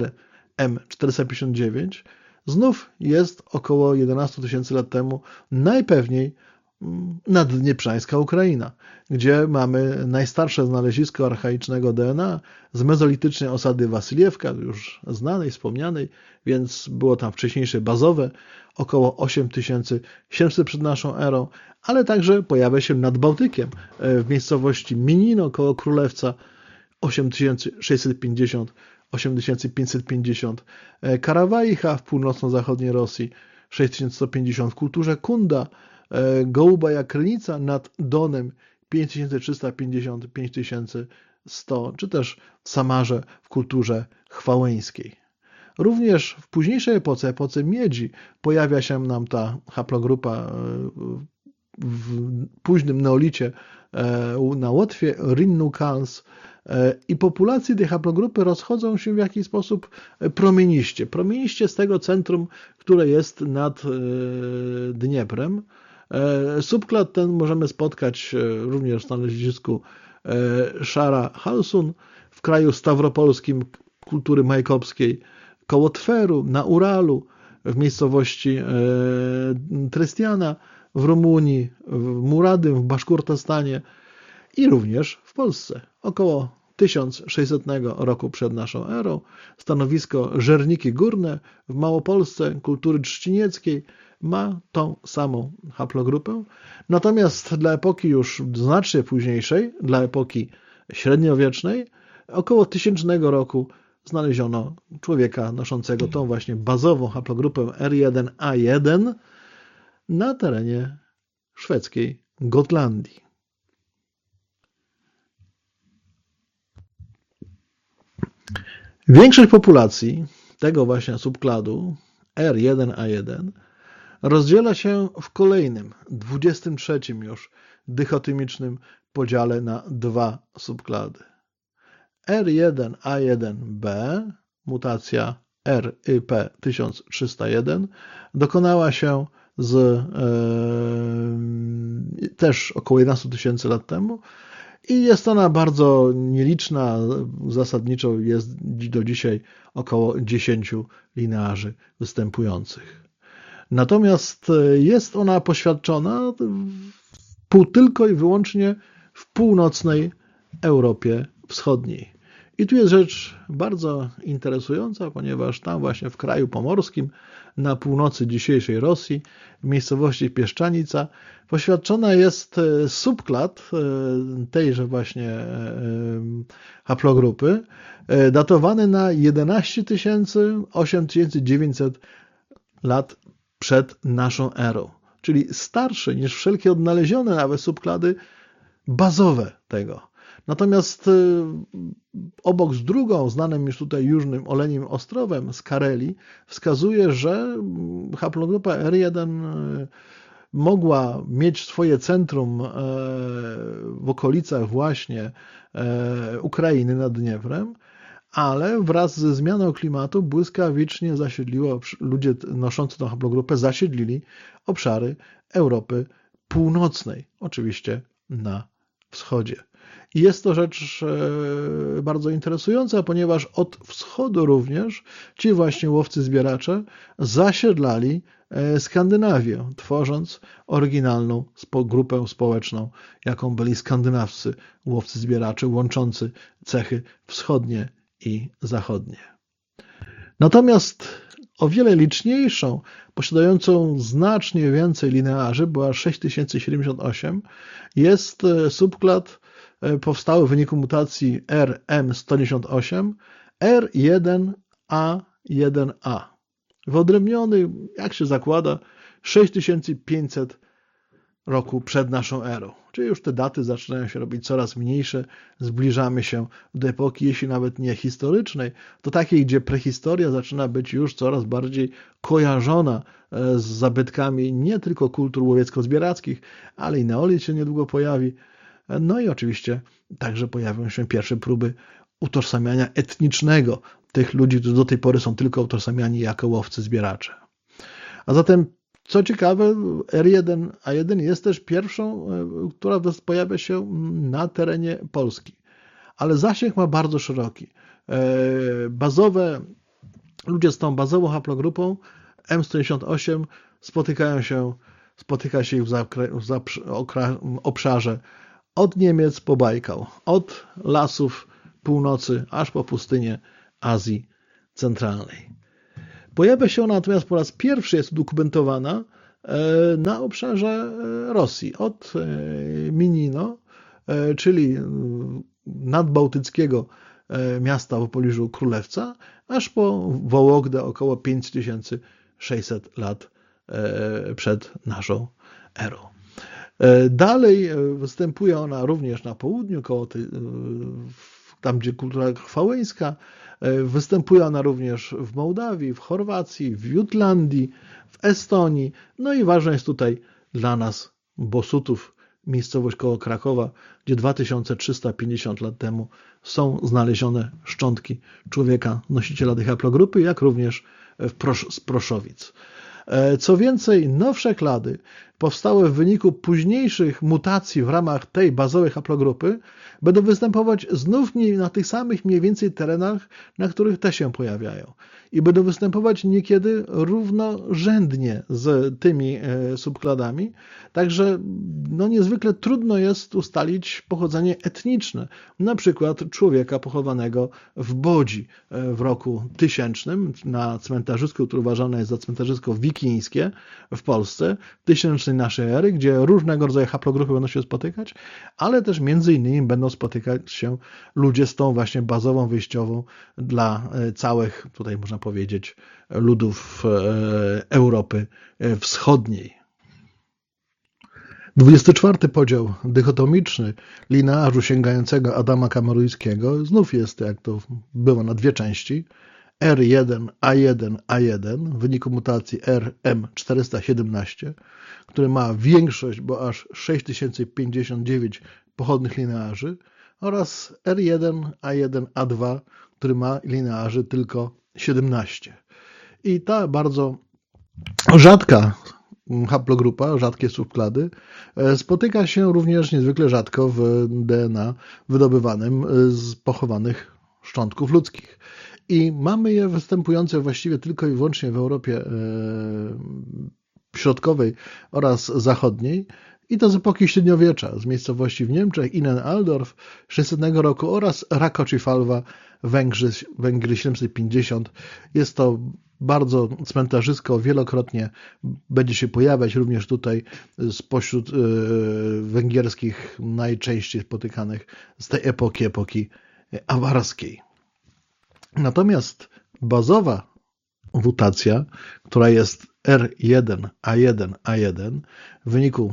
A: RM459, znów jest około 11 000 lat temu najpewniej naddnieprzańska Ukraina, gdzie mamy najstarsze znalezisko archaicznego DNA z mezolitycznej osady Wasyliewka, już znanej, wspomnianej, więc było tam wcześniejsze bazowe, około 8700 przed naszą erą, ale także pojawia się nad Bałtykiem, w miejscowości Minino koło Królewca 8650, 8550, Karawajcha w północno-zachodniej Rosji 6150, w kulturze Kunda, Gołubaja Krynica nad Donem 5350, 5100, czy też w Samarze w kulturze chwałeńskiej. Również w późniejszej epoce miedzi, pojawia się nam ta haplogrupa w późnym neolicie na Łotwie, Rinnu-Kals, i populacje tej haplogrupy rozchodzą się w jakiś sposób promieniście. Promieniście z tego centrum, które jest nad Dnieprem. Subklad ten możemy spotkać również w znalezisku Szara Halsun, w kraju stawropolskim kultury majkopskiej, koło Tweru, na Uralu, w miejscowości Trystiana, w Rumunii, w Muradym, w Baszkurtostanie i również w Polsce. Około 1600 roku przed naszą erą stanowisko Żerniki Górne w Małopolsce kultury trzcinieckiej ma tą samą haplogrupę. Natomiast dla epoki już znacznie późniejszej, dla epoki średniowiecznej, około 1000 roku znaleziono człowieka noszącego tą właśnie bazową haplogrupę R1A1 na terenie szwedzkiej Gotlandii. Większość populacji tego właśnie subkladu R1A1 rozdziela się w kolejnym, 23 już dychotymicznym podziale na dwa subklady. R1A1b, mutacja RYP1301, dokonała się też około 11 000 lat temu i jest ona bardzo nieliczna, zasadniczo jest do dzisiaj około 10 linearzy występujących. Natomiast jest ona poświadczona tylko i wyłącznie w północnej Europie Wschodniej. I tu jest rzecz bardzo interesująca, ponieważ tam właśnie w kraju pomorskim, na północy dzisiejszej Rosji, w miejscowości Pieszczanica, poświadczona jest subklad tejże właśnie haplogrupy, datowany na 11 000, 8900 lat przed naszą erą. czyli starsze niż wszelkie odnalezione nawet subklady bazowe tego. Natomiast obok z drugą, znanym już tutaj Jużnym Olenim Ostrowem z Karelii, wskazuje, że haplogrupa R1 mogła mieć swoje centrum w okolicach właśnie Ukrainy nad Dnieprem, ale wraz ze zmianą klimatu błyskawicznie ludzie noszący tą haplogrupę zasiedlili obszary Europy Północnej, oczywiście na wschodzie. I jest to rzecz bardzo interesująca, ponieważ od wschodu również ci właśnie łowcy-zbieracze zasiedlali Skandynawię, tworząc oryginalną grupę społeczną, jaką byli skandynawscy łowcy-zbieracze, łączący cechy wschodnie i zachodnie. Natomiast o wiele liczniejszą, posiadającą znacznie więcej linearzy, była 6078, jest subklad powstały w wyniku mutacji RM198 R1A1A. Wyodrębniony, jak się zakłada, 6500 roku przed naszą erą. Czyli już te daty zaczynają się robić coraz mniejsze, zbliżamy się do epoki, jeśli nawet nie historycznej, to takiej, gdzie prehistoria zaczyna być już coraz bardziej kojarzona z zabytkami nie tylko kultur łowiecko-zbierackich, ale i neolit się niedługo pojawi. No i oczywiście także pojawią się pierwsze próby utożsamiania etnicznego tych ludzi, którzy do tej pory są tylko utożsamiani jako łowcy-zbieracze. A zatem, co ciekawe, R1A1 jest też pierwszą, która pojawia się na terenie Polski, ale zasięg ma bardzo szeroki. Ludzie z tą bazową haplogrupą M198 spotyka się ich w obszarze od Niemiec po Bajkał, od lasów północy aż po pustynię Azji Centralnej. Pojawia się ona natomiast po raz pierwszy, jest udokumentowana na obszarze Rosji, od Minino, czyli nadbałtyckiego miasta w pobliżu Królewca, aż po Wołogdę około 5600 lat przed naszą erą. Dalej występuje ona również na południu, tam gdzie kultura chwałeńska. Występuje ona również w Mołdawii, w Chorwacji, w Jutlandii, w Estonii. No i ważna jest tutaj dla nas Bosutów, miejscowość koło Krakowa, gdzie 2350 lat temu są znalezione szczątki człowieka, nosiciela tej haplogrupy, jak również z Proszowic. Co więcej, nowsze klady powstałe w wyniku późniejszych mutacji w ramach tej bazowej haplogrupy będą występować znów na tych samych mniej więcej terenach, na których te się pojawiają. I będą występować niekiedy równorzędnie z tymi subkladami. Także niezwykle trudno jest ustalić pochodzenie etniczne. Na przykład człowieka pochowanego w Bodzi w roku 1000 na cmentarzysku, które uważane jest za cmentarzysko wikińskie w Polsce, 1000 naszej ery, gdzie różnego rodzaju haplogrupy będą się spotykać, ale też między innymi będą spotykać się ludzie z tą właśnie bazową wyjściową dla całych, tutaj można powiedzieć, ludów Europy Wschodniej. 24 podział dychotomiczny linearzu sięgającego Adama Kamerujskiego znów jest, jak to było, na dwie części. R1A1A1 w wyniku mutacji RM417, który ma większość, bo aż 6059 pochodnych linearzy, oraz R1A1A2, który ma linearzy tylko 17. I ta bardzo rzadka haplogrupa, rzadkie subklady, spotyka się również niezwykle rzadko w DNA wydobywanym z pochowanych szczątków ludzkich. I mamy je występujące właściwie tylko i wyłącznie w Europie Środkowej oraz Zachodniej, i to z epoki średniowiecza, z miejscowości w Niemczech, Inen-Aldorf 600 roku oraz Rakoczifalwa, Węgry 750. Jest to bardzo cmentarzysko, wielokrotnie będzie się pojawiać również tutaj spośród węgierskich najczęściej spotykanych z tej epoki awarskiej. Natomiast bazowa mutacja, która jest R1A1A1 w wyniku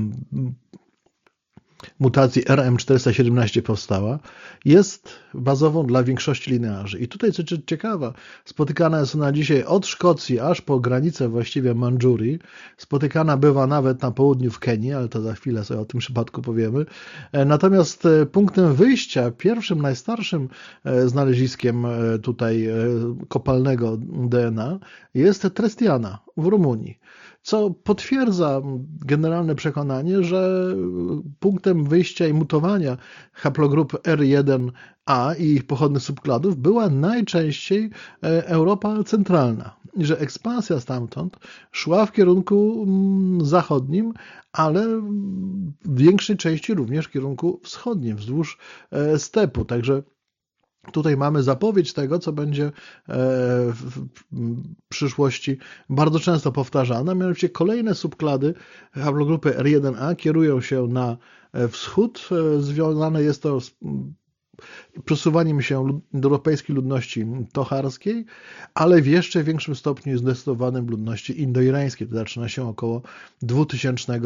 A: mutacji RM417 powstała, jest bazową dla większości linearzy. I tutaj, co ciekawe, spotykana jest ona dzisiaj od Szkocji aż po granicę właściwie Mandżurii. Spotykana bywa nawet na południu w Kenii, ale to za chwilę sobie o tym przypadku powiemy. Natomiast punktem wyjścia, pierwszym, najstarszym znaleziskiem tutaj kopalnego DNA jest Trestiana w Rumunii, co potwierdza generalne przekonanie, że punktem wyjścia i mutowania haplogrup R1A i ich pochodnych subkladów była najczęściej Europa centralna i że ekspansja stamtąd szła w kierunku zachodnim, ale w większej części również w kierunku wschodnim, wzdłuż stepu. Także tutaj mamy zapowiedź tego, co będzie w przyszłości bardzo często powtarzane, mianowicie kolejne subklady haplogrupy R1A kierują się na wschód. Związane jest to z przesuwaniem się europejskiej ludności tocharskiej, ale w jeszcze większym stopniu jest zdecydowanym ludności indoirańskiej. To zaczyna się około 2000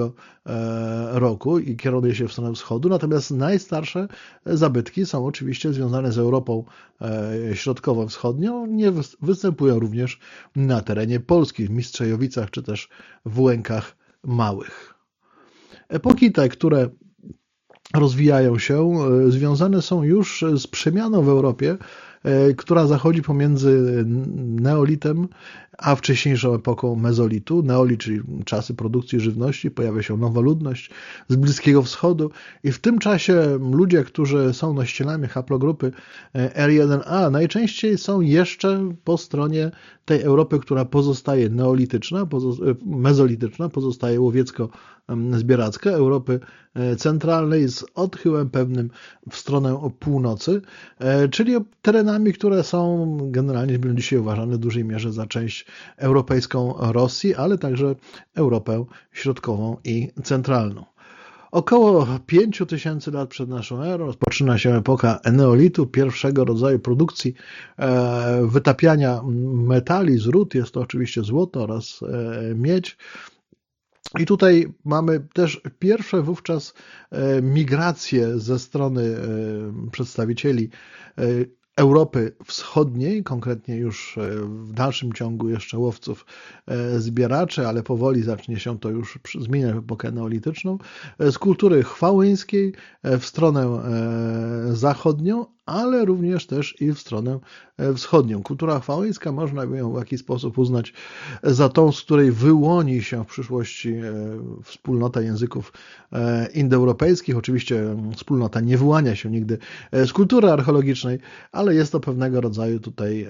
A: roku i kieruje się w stronę wschodu. Natomiast najstarsze zabytki są oczywiście związane z Europą środkowo-wschodnią. Nie występują również na terenie Polski, w Mistrzejowicach czy też w Łękach Małych. Epoki te, które rozwijają się, związane są już z przemianą w Europie, która zachodzi pomiędzy neolitem a wcześniejszą epoką mezolitu. Neolit, czyli czasy produkcji żywności, pojawia się nowa ludność z Bliskiego Wschodu i w tym czasie ludzie, którzy są nosicielami haplogrupy R1A, najczęściej są jeszcze po stronie tej Europy, która pozostaje neolityczna, mezolityczna, pozostaje łowiecko-zbieracka, Europy centralnej z odchyłem pewnym w stronę północy, czyli terenami, które są generalnie dzisiaj uważane w dużej mierze za część europejską Rosji, ale także Europę środkową i centralną. Około 5000 lat przed naszą erą rozpoczyna się epoka neolitu, pierwszego rodzaju produkcji wytapiania metali z ród. Jest to oczywiście złoto oraz miedź. I tutaj mamy też pierwsze wówczas migracje ze strony przedstawicieli Europy Wschodniej, konkretnie już w dalszym ciągu jeszcze łowców zbieraczy, ale powoli zacznie się to już zmieniać w epokę neolityczną, z kultury chwałyńskiej w stronę zachodnią, ale również też i w stronę wschodnią. Kultura chwałyńska można by ją w jakiś sposób uznać za tą, z której wyłoni się w przyszłości wspólnota języków indoeuropejskich. Oczywiście wspólnota nie wyłania się nigdy z kultury archeologicznej, ale jest to pewnego rodzaju tutaj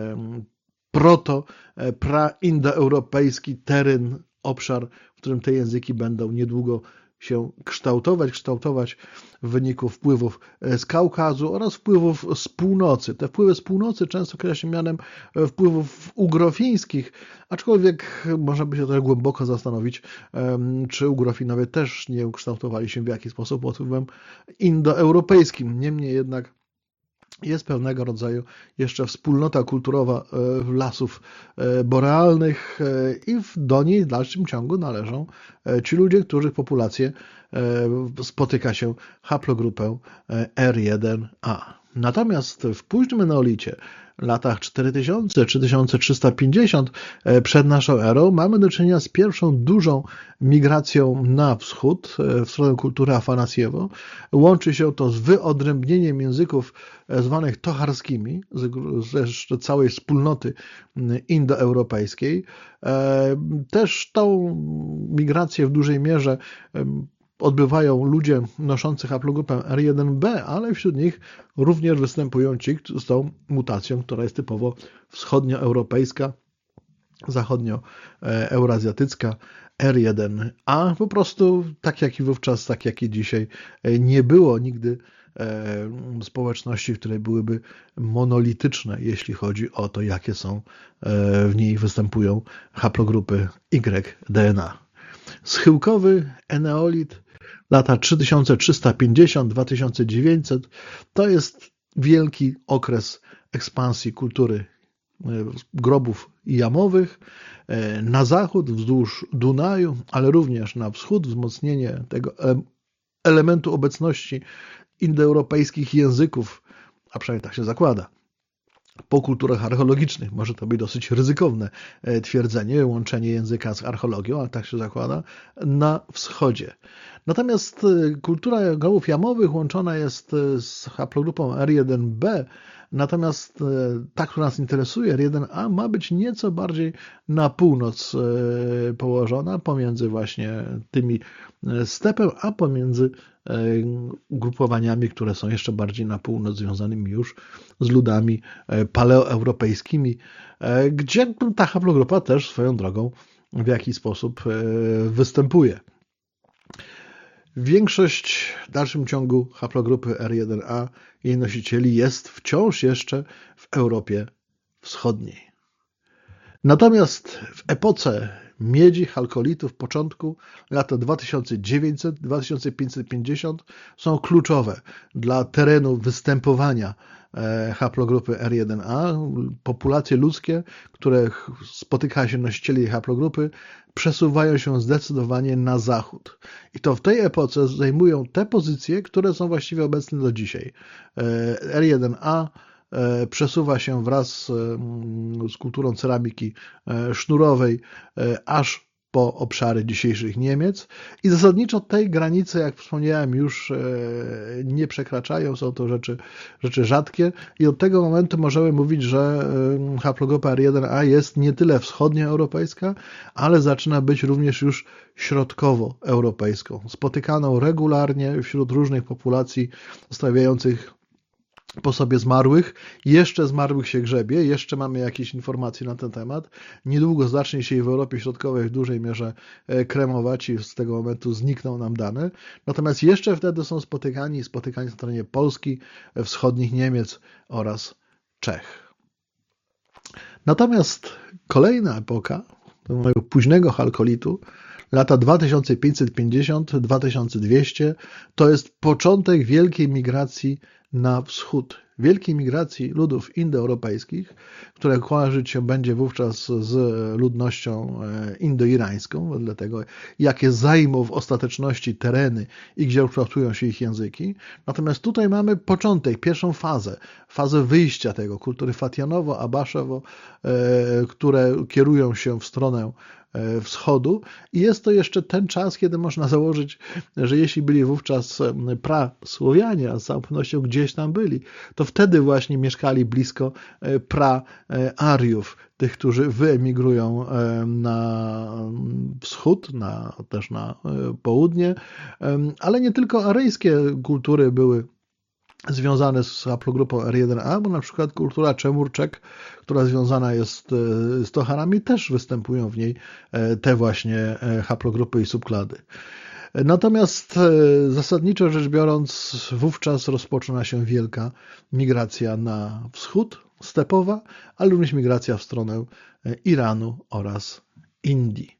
A: pra-indoeuropejski teren, obszar, w którym te języki będą niedługo się kształtować w wyniku wpływów z Kaukazu oraz wpływów z północy. Te wpływy z północy często określa się mianem wpływów ugrofińskich, aczkolwiek można by się trochę głęboko zastanowić, czy ugrofinowie też nie ukształtowali się w jakiś sposób pod wpływem indoeuropejskim. Niemniej jednak jest pewnego rodzaju jeszcze wspólnota kulturowa lasów borealnych i do niej w dalszym ciągu należą ci ludzie, których populację spotyka się haplogrupę R1A. Natomiast w późnym neolicie, latach 4000-3350 przed naszą erą, mamy do czynienia z pierwszą dużą migracją na wschód w stronę kultury Afanasjewo. Łączy się to z wyodrębnieniem języków zwanych tocharskimi ze całej wspólnoty indoeuropejskiej. Też tą migrację w dużej mierze odbywają ludzie noszący haplogrupę R1b, ale wśród nich również występują ci z tą mutacją, która jest typowo wschodnioeuropejska, zachodnioeurazjatycka, R1a. Po prostu tak jak i wówczas, tak jak i dzisiaj nie było nigdy społeczności, które byłyby monolityczne, jeśli chodzi o to, jakie są w niej występują haplogrupy Y-DNA. Schyłkowy eneolit, lata 3350-2900, to jest wielki okres ekspansji kultury grobów jamowych, na zachód wzdłuż Dunaju, ale również na wschód, wzmocnienie tego elementu obecności indoeuropejskich języków, a przynajmniej tak się zakłada, po kulturach archeologicznych. Może to być dosyć ryzykowne twierdzenie, łączenie języka z archeologią, ale tak się zakłada, na wschodzie. Natomiast kultura grobów jamowych łączona jest z haplogrupą R1b, natomiast ta, która nas interesuje, R1a, ma być nieco bardziej na północ położona, pomiędzy właśnie tymi stepem, a pomiędzy grupowaniami, które są jeszcze bardziej na północ, związanymi już z ludami paleoeuropejskimi, gdzie ta haplogrupa też swoją drogą w jakiś sposób występuje. Większość w dalszym ciągu haplogrupy R1a, jej nosicieli, jest wciąż jeszcze w Europie Wschodniej. Natomiast w epoce miedzi, chalkolitów, początku lata 2900-2550 są kluczowe dla terenu występowania haplogrupy R1a. Populacje ludzkie, które spotyka się nosicieli haplogrupy, przesuwają się zdecydowanie na zachód. I to w tej epoce zajmują te pozycje, które są właściwie obecne do dzisiaj. R1a przesuwa się wraz z kulturą ceramiki sznurowej aż po obszary dzisiejszych Niemiec i zasadniczo tej granicy, jak wspomniałem, już nie przekraczają, są to rzeczy rzadkie i od tego momentu możemy mówić, że haplogrupa R1a jest nie tyle wschodnioeuropejska, ale zaczyna być również już środkowoeuropejską, spotykaną regularnie wśród różnych populacji zostawiających po sobie zmarłych. Jeszcze zmarłych się grzebie, jeszcze mamy jakieś informacje na ten temat. Niedługo zacznie się w Europie Środkowej w dużej mierze kremować i z tego momentu znikną nam dane. Natomiast jeszcze wtedy są spotykani na terenie Polski, wschodnich Niemiec oraz Czech. Natomiast kolejna epoka, tego późnego chalkolitu, lata 2550-2200, to jest początek wielkiej migracji na wschód, wielkiej migracji ludów indoeuropejskich, które kojarzyć się będzie wówczas z ludnością indoirańską, wedle tego, jakie zajmą w ostateczności tereny i gdzie ukształtują się ich języki. Natomiast tutaj mamy początek, pierwszą fazę wyjścia tego, kultury Fatianowo-Abaszowo, które kierują się w stronę wschodu i jest to jeszcze ten czas, kiedy można założyć, że jeśli byli wówczas prasłowianie, a z całą pewnością gdzieś tam byli, to wtedy właśnie mieszkali blisko pra-Ariów, tych, którzy wyemigrują na wschód, też na południe, ale nie tylko aryjskie kultury były związane z haplogrupą R1a, bo na przykład kultura Czemurczek, która związana jest z Tocharami, też występują w niej te właśnie haplogrupy i subklady. Natomiast zasadniczo rzecz biorąc, wówczas rozpoczyna się wielka migracja na wschód, stepowa, ale również migracja w stronę Iranu oraz Indii.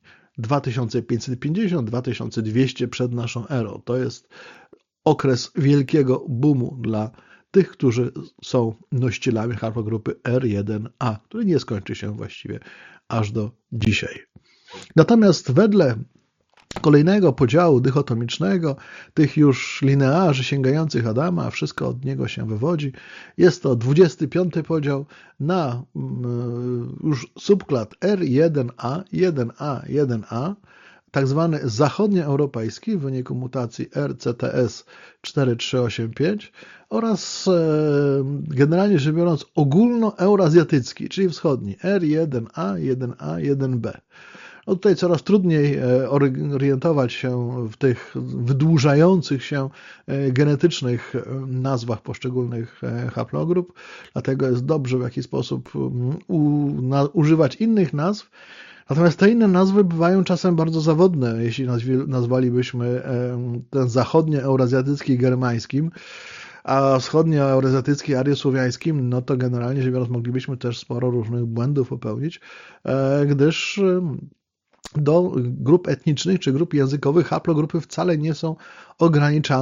A: 2550-2200 przed naszą erą. To jest okres wielkiego boomu dla tych, którzy są nosicielami haplogrupy R1a, który nie skończy się właściwie aż do dzisiaj. Natomiast wedle kolejnego podziału dychotomicznego, tych już linearzy sięgających Adama, a wszystko od niego się wywodzi, jest to 25. podział na już subklad R1a, 1a, 1a, tak zwany zachodnioeuropejski w wyniku mutacji RCTS 4385 oraz generalnie rzecz biorąc ogólnoeurazjatycki, czyli wschodni R1a, 1a, 1b. No tutaj coraz trudniej orientować się w tych wydłużających się genetycznych nazwach poszczególnych haplogrup, dlatego jest dobrze w jakiś sposób używać innych nazw. Natomiast te inne nazwy bywają czasem bardzo zawodne, jeśli nazwalibyśmy ten zachodnioeurazjatycki germańskim, a wschodnioeurazjatycki ariosłowiańskim, no to generalnie rzecz biorąc moglibyśmy też sporo różnych błędów popełnić, gdyż do grup etnicznych czy grup językowych haplogrupy wcale nie są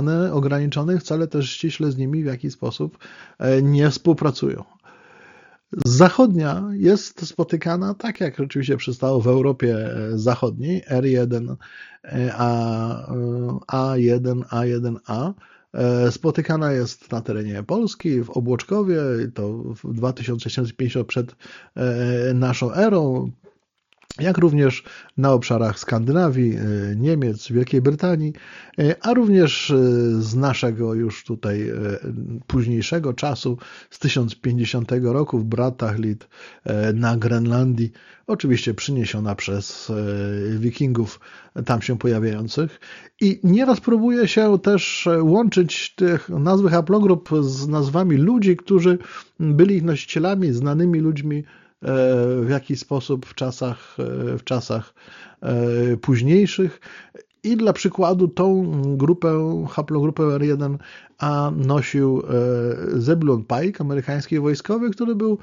A: ograniczone, wcale też ściśle z nimi w jakiś sposób nie współpracują. Zachodnia jest spotykana tak, jak rzeczywiście przystało w Europie Zachodniej, R1, A1A. Spotykana jest na terenie Polski, w Obłoczkowie, to w 2750 przed naszą erą, jak również na obszarach Skandynawii, Niemiec, Wielkiej Brytanii, a również z naszego już tutaj późniejszego czasu, z 1050 roku w Brattahlid na Grenlandii, oczywiście przyniesiona przez wikingów tam się pojawiających. I nieraz próbuje się też łączyć tych nazwy haplogrup z nazwami ludzi, którzy byli ich nosicielami, znanymi ludźmi w jakiś sposób w czasach późniejszych. I dla przykładu tą haplogrupę R1A nosił Zebulon Pike, amerykański wojskowy, który był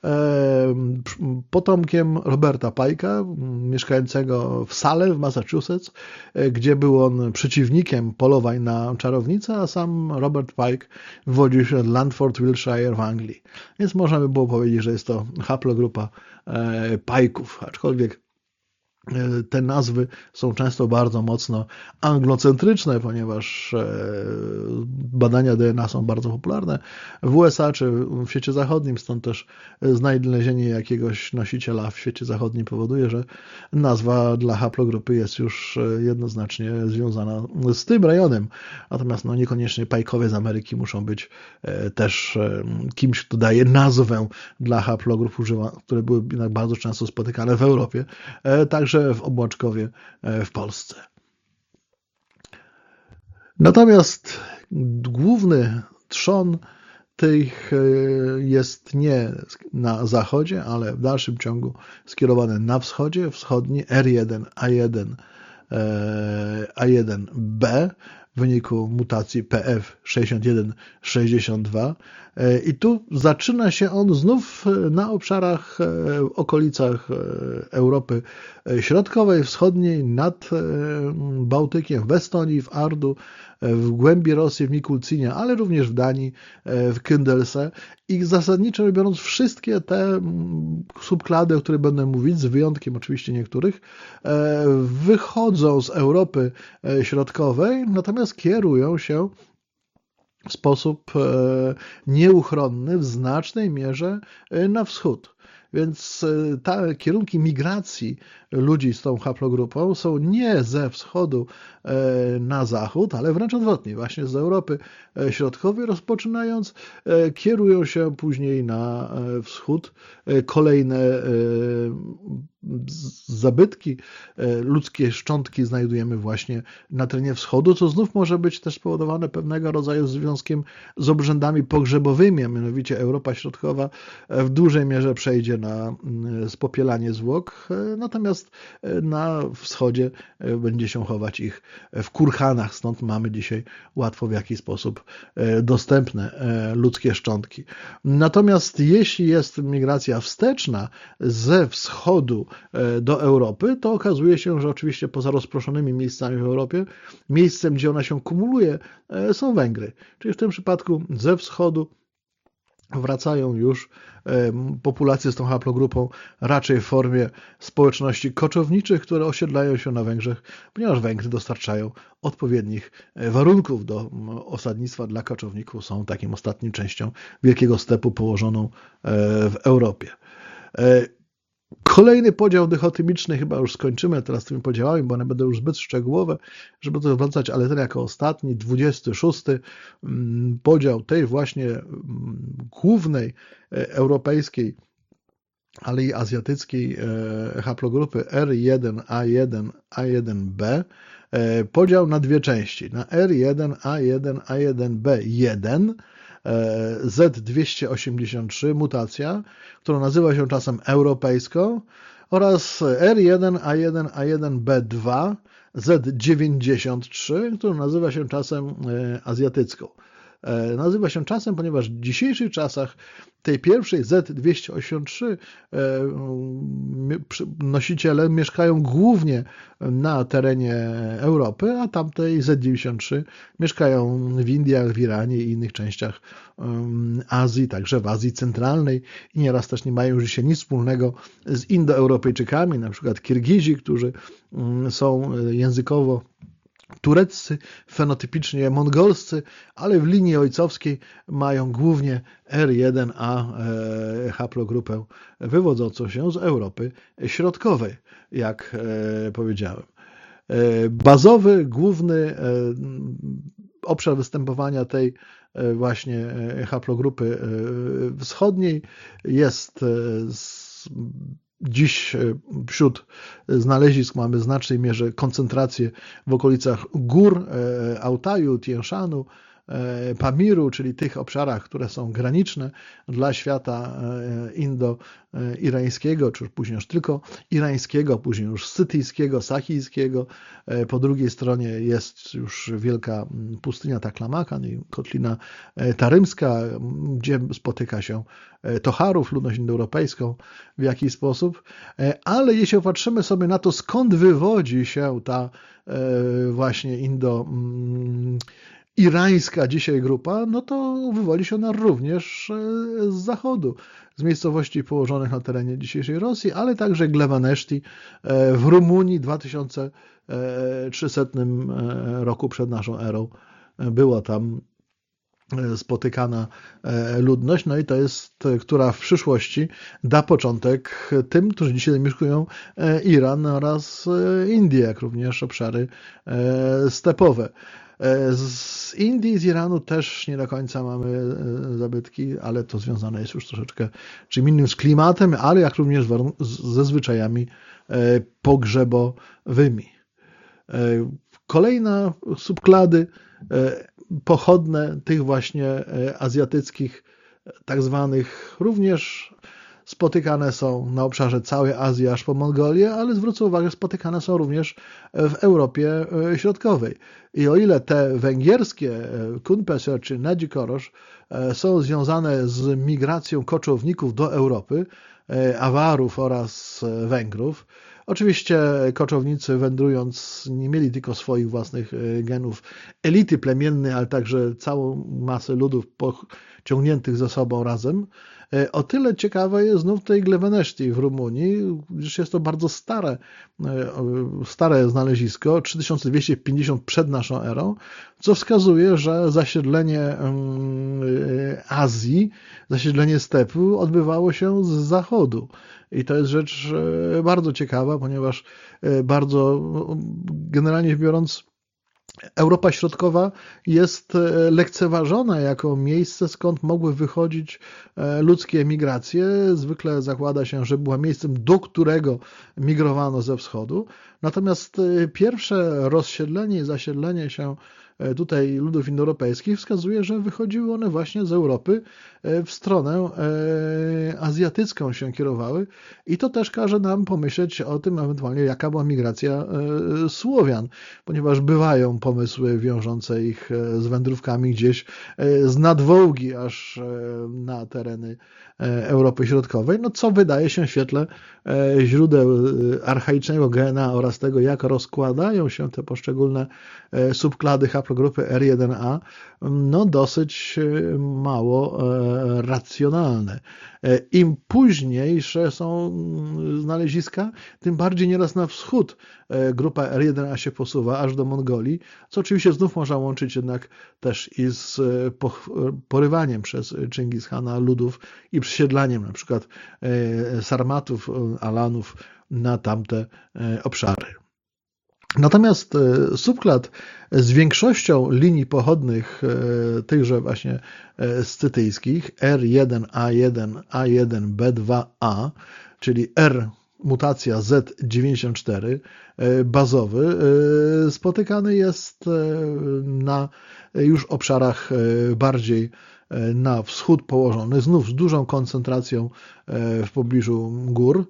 A: potomkiem Roberta Pike'a, mieszkającego w Salem w Massachusetts, gdzie był on przeciwnikiem polowań na czarownicę, a sam Robert Pike wywodził się od Landford, Wiltshire w Anglii. Więc można by było powiedzieć, że jest to haplogrupa Pike'ów, aczkolwiek te nazwy są często bardzo mocno anglocentryczne, ponieważ badania DNA są bardzo popularne w USA czy w świecie zachodnim, stąd też znalezienie jakiegoś nosiciela w świecie zachodnim powoduje, że nazwa dla haplogrupy jest już jednoznacznie związana z tym rejonem. Natomiast niekoniecznie Pajkowie z Ameryki muszą być też kimś, kto daje nazwę dla haplogrup, które były jednak bardzo często spotykane w Europie. Także w Obłoczkowie w Polsce. Natomiast główny trzon tych jest nie na zachodzie, ale w dalszym ciągu skierowany na wschodzie, wschodni R1, A1B w wyniku mutacji PF6162. I tu zaczyna się on znów na obszarach, okolicach Europy Środkowej, Wschodniej, nad Bałtykiem, w Estonii, w Ardu, w głębi Rosji, w Mikulcinie, ale również w Danii, w Kyndelse. I zasadniczo biorąc wszystkie te subklady, o których będę mówić, z wyjątkiem oczywiście niektórych, wychodzą z Europy Środkowej, natomiast kierują się w sposób nieuchronny w znacznej mierze na wschód. Więc te kierunki migracji ludzi z tą haplogrupą są nie ze wschodu na zachód, ale wręcz odwrotnie, właśnie z Europy Środkowej rozpoczynając, kierują się później na wschód. Kolejne zabytki, ludzkie szczątki znajdujemy właśnie na terenie wschodu, co znów może być też spowodowane pewnego rodzaju związkiem z obrzędami pogrzebowymi, a mianowicie Europa Środkowa w dużej mierze przejdzie na spopielanie zwłok, natomiast na wschodzie będzie się chować ich w kurhanach, stąd mamy dzisiaj łatwo w jakiś sposób dostępne ludzkie szczątki. Natomiast jeśli jest migracja wsteczna ze wschodu do Europy, to okazuje się, że oczywiście poza rozproszonymi miejscami w Europie, miejscem, gdzie ona się kumuluje, są Węgry. Czyli w tym przypadku ze wschodu wracają już populacje z tą haplogrupą raczej w formie społeczności koczowniczych, które osiedlają się na Węgrzech, ponieważ Węgry dostarczają odpowiednich warunków do osadnictwa dla koczowników, są takim ostatnim częścią wielkiego stepu położoną w Europie. Kolejny podział dychotymiczny, chyba już skończymy teraz z tymi podziałami, bo one będą już zbyt szczegółowe, żeby to zwracać, ale ten jako ostatni, 26. podział tej właśnie głównej europejskiej, ale i azjatyckiej haplogrupy R1A1A1B, podział na dwie części, na R1A1A1B1, Z283 mutacja, którą nazywa się czasem europejską, oraz R1A1A1B2 Z93, którą nazywa się czasem azjatycką. Nazywa się czasem, ponieważ w dzisiejszych czasach tej pierwszej Z283 nosiciele mieszkają głównie na terenie Europy, a tamtej Z93 mieszkają w Indiach, w Iranie i innych częściach Azji, także w Azji Centralnej i nieraz też nie mają już się nic wspólnego z Indoeuropejczykami, na przykład Kirgizi, którzy są językowo tureccy, fenotypicznie mongolscy, ale w linii ojcowskiej mają głównie R1A haplogrupę wywodzącą się z Europy Środkowej, jak powiedziałem. Bazowy, główny obszar występowania tej właśnie haplogrupy wschodniej jest dziś wśród znalezisk mamy w znacznej mierze koncentrację w okolicach gór Altaju, Tien Shanu, Pamiru, czyli tych obszarach, które są graniczne dla świata indo-irańskiego, czy później już tylko irańskiego, później już scytyjskiego, sachijskiego. Po drugiej stronie jest już wielka pustynia Taklamakan i kotlina tarymska, gdzie spotyka się Tocharów, ludność indoeuropejską w jakiś sposób. Ale jeśli popatrzymy sobie na to, skąd wywodzi się ta właśnie irańska dzisiaj grupa, no to wywodzi się ona również z zachodu, z miejscowości położonych na terenie dzisiejszej Rosji, ale także Glevaneshti w Rumunii w 2300 roku przed naszą erą była tam spotykana ludność, no i to jest, która w przyszłości da początek tym, którzy dzisiaj zamieszkują Iran oraz Indię, jak również obszary stepowe. Z Indii, z Iranu też nie do końca mamy zabytki, ale to związane jest już troszeczkę czym innym z klimatem, ale jak również ze zwyczajami pogrzebowymi. Kolejne subklady pochodne tych właśnie azjatyckich, tak zwanych, również spotykane są na obszarze całej Azji aż po Mongolię, ale zwrócę uwagę, spotykane są również w Europie Środkowej. I o ile te węgierskie Kunpeser czy Nedzikorosz są związane z migracją koczowników do Europy, Awarów oraz Węgrów, oczywiście koczownicy wędrując nie mieli tylko swoich własnych genów elity plemiennej, ale także całą masę ludów pociągniętych ze sobą razem. O tyle ciekawe jest znów tej Glevaneshti w Rumunii, gdyż jest to bardzo stare znalezisko, 3250 przed naszą erą, co wskazuje, że zasiedlenie Azji, zasiedlenie stepu odbywało się z zachodu. I to jest rzecz bardzo ciekawa, ponieważ bardzo generalnie biorąc Europa Środkowa jest lekceważona jako miejsce, skąd mogły wychodzić ludzkie emigracje. Zwykle zakłada się, że była miejscem, do którego migrowano ze wschodu. Natomiast pierwsze rozsiedlenie i zasiedlenie się tutaj ludów indoeuropejskich wskazuje, że wychodziły one właśnie z Europy w stronę azjatycką się kierowały i to też każe nam pomyśleć o tym ewentualnie, jaka była migracja Słowian, ponieważ bywają pomysły wiążące ich z wędrówkami gdzieś z nadwołgi aż na tereny Europy Środkowej, no co wydaje się w świetle źródeł archaicznego DNA oraz tego, jak rozkładają się te poszczególne subklady haplogrupy R1A, no dosyć mało racjonalne. Im późniejsze są znaleziska, tym bardziej nieraz na wschód grupa R1A się posuwa, aż do Mongolii, co oczywiście znów można łączyć jednak też i z porywaniem przez Chingis Khana ludów i przesiedlaniem na przykład Sarmatów, Alanów na tamte obszary. Natomiast subklad z większością linii pochodnych tychże właśnie scytyjskich R1A1, A1B2A, czyli R mutacja Z94 bazowy, spotykany jest na już obszarach bardziej na wschód położony, znów z dużą koncentracją w pobliżu gór,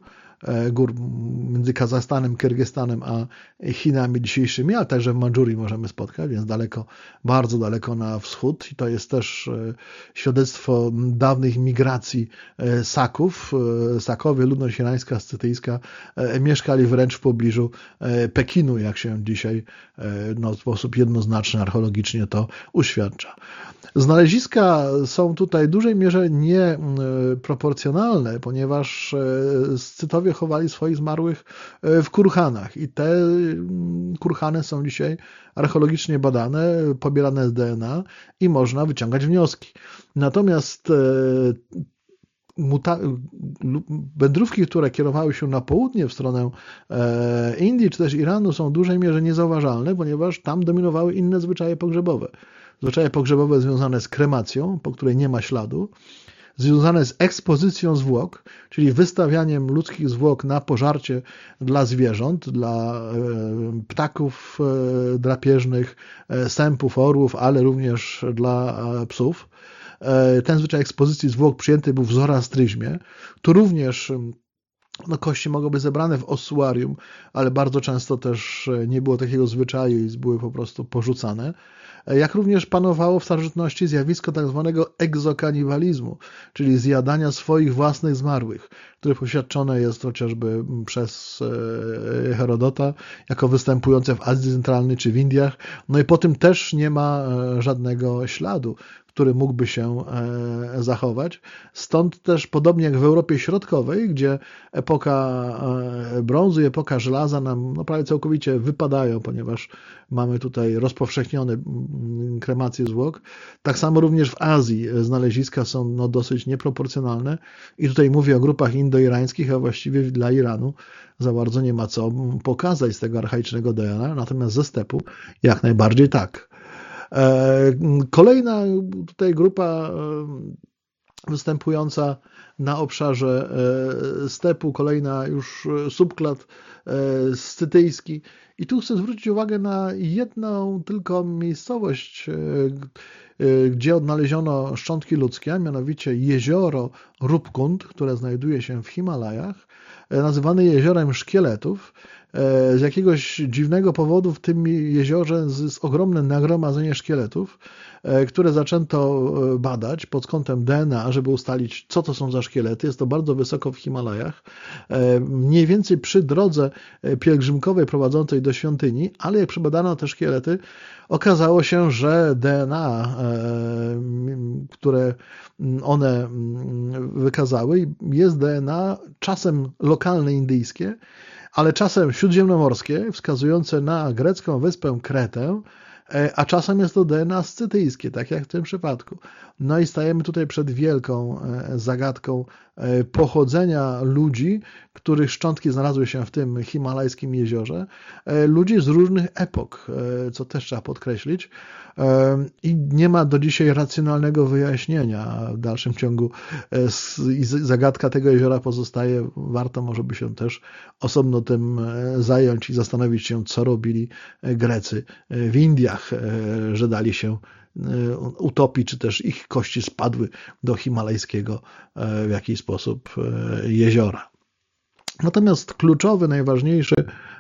A: gór między Kazachstanem, Kyrgyzstanem a Chinami dzisiejszymi, ale także w Mandżurii możemy spotkać, więc daleko, bardzo daleko na wschód. I to jest też świadectwo dawnych migracji Saków. Sakowie, ludność irańska, scytyjska, mieszkali wręcz w pobliżu Pekinu, jak się dzisiaj w sposób jednoznaczny archeologicznie to uświadcza. Znaleziska są tutaj w dużej mierze nieproporcjonalne, ponieważ Scytowie chowali swoich zmarłych w kurhanach i te kurhany są dzisiaj archeologicznie badane, pobierane z DNA i można wyciągać wnioski. Natomiast wędrówki, które kierowały się na południe w stronę Indii czy też Iranu, są w dużej mierze niezauważalne, ponieważ tam dominowały inne zwyczaje pogrzebowe. Zwyczaje pogrzebowe związane z kremacją, po której nie ma śladu, związane z ekspozycją zwłok, czyli wystawianiem ludzkich zwłok na pożarcie dla zwierząt, dla ptaków drapieżnych, sępów, orłów, ale również dla psów. Ten zwyczaj ekspozycji zwłok przyjęty był w zoroastryzmie. Tu również kości mogą być zebrane w ossuarium, ale bardzo często też nie było takiego zwyczaju i były po prostu porzucane. Jak również panowało w starożytności zjawisko tak zwanego egzokanibalizmu, czyli zjadania swoich własnych zmarłych, które poświadczone jest chociażby przez Herodota jako występujące w Azji Centralnej czy w Indiach. No i po tym też nie ma żadnego śladu, który mógłby się zachować. Stąd też, podobnie jak w Europie Środkowej, gdzie epoka brązu i epoka żelaza nam prawie całkowicie wypadają, ponieważ mamy tutaj rozpowszechnione kremacje zwłok, tak samo również w Azji znaleziska są dosyć nieproporcjonalne i tutaj mówię o grupach indoirańskich, a właściwie dla Iranu za bardzo nie ma co pokazać z tego archaicznego DNA, natomiast ze stepu jak najbardziej tak. Kolejna tutaj grupa występująca na obszarze stepu, kolejna już subklat scytyjski. I tu chcę zwrócić uwagę na jedną tylko miejscowość, gdzie odnaleziono szczątki ludzkie, a mianowicie jezioro Rupkund, które znajduje się w Himalajach, nazywane jeziorem szkieletów. Z jakiegoś dziwnego powodu w tym jeziorze jest ogromne nagromadzenie szkieletów, które zaczęto badać pod kątem DNA, żeby ustalić, co to są za szkielety. Jest to bardzo wysoko w Himalajach, mniej więcej przy drodze pielgrzymkowej prowadzącej do świątyni, ale jak przebadano te szkielety, okazało się, że DNA, które one wykazały, jest DNA czasem lokalne indyjskie, ale czasem śródziemnomorskie, wskazujące na grecką wyspę Kretę, a czasem jest to DNA scytyjskie, tak jak w tym przypadku. No i stajemy tutaj przed wielką zagadką pochodzenia ludzi, których szczątki znalazły się w tym himalajskim jeziorze, ludzi z różnych epok, co też trzeba podkreślić. I nie ma do dzisiaj racjonalnego wyjaśnienia w dalszym ciągu. Zagadka tego jeziora pozostaje. Warto może by się też osobno tym zająć i zastanowić się, co robili Grecy w Indiach, że dali się utopić, czy też ich kości spadły do himalajskiego w jakiś sposób jeziora. Natomiast kluczowy, najważniejszy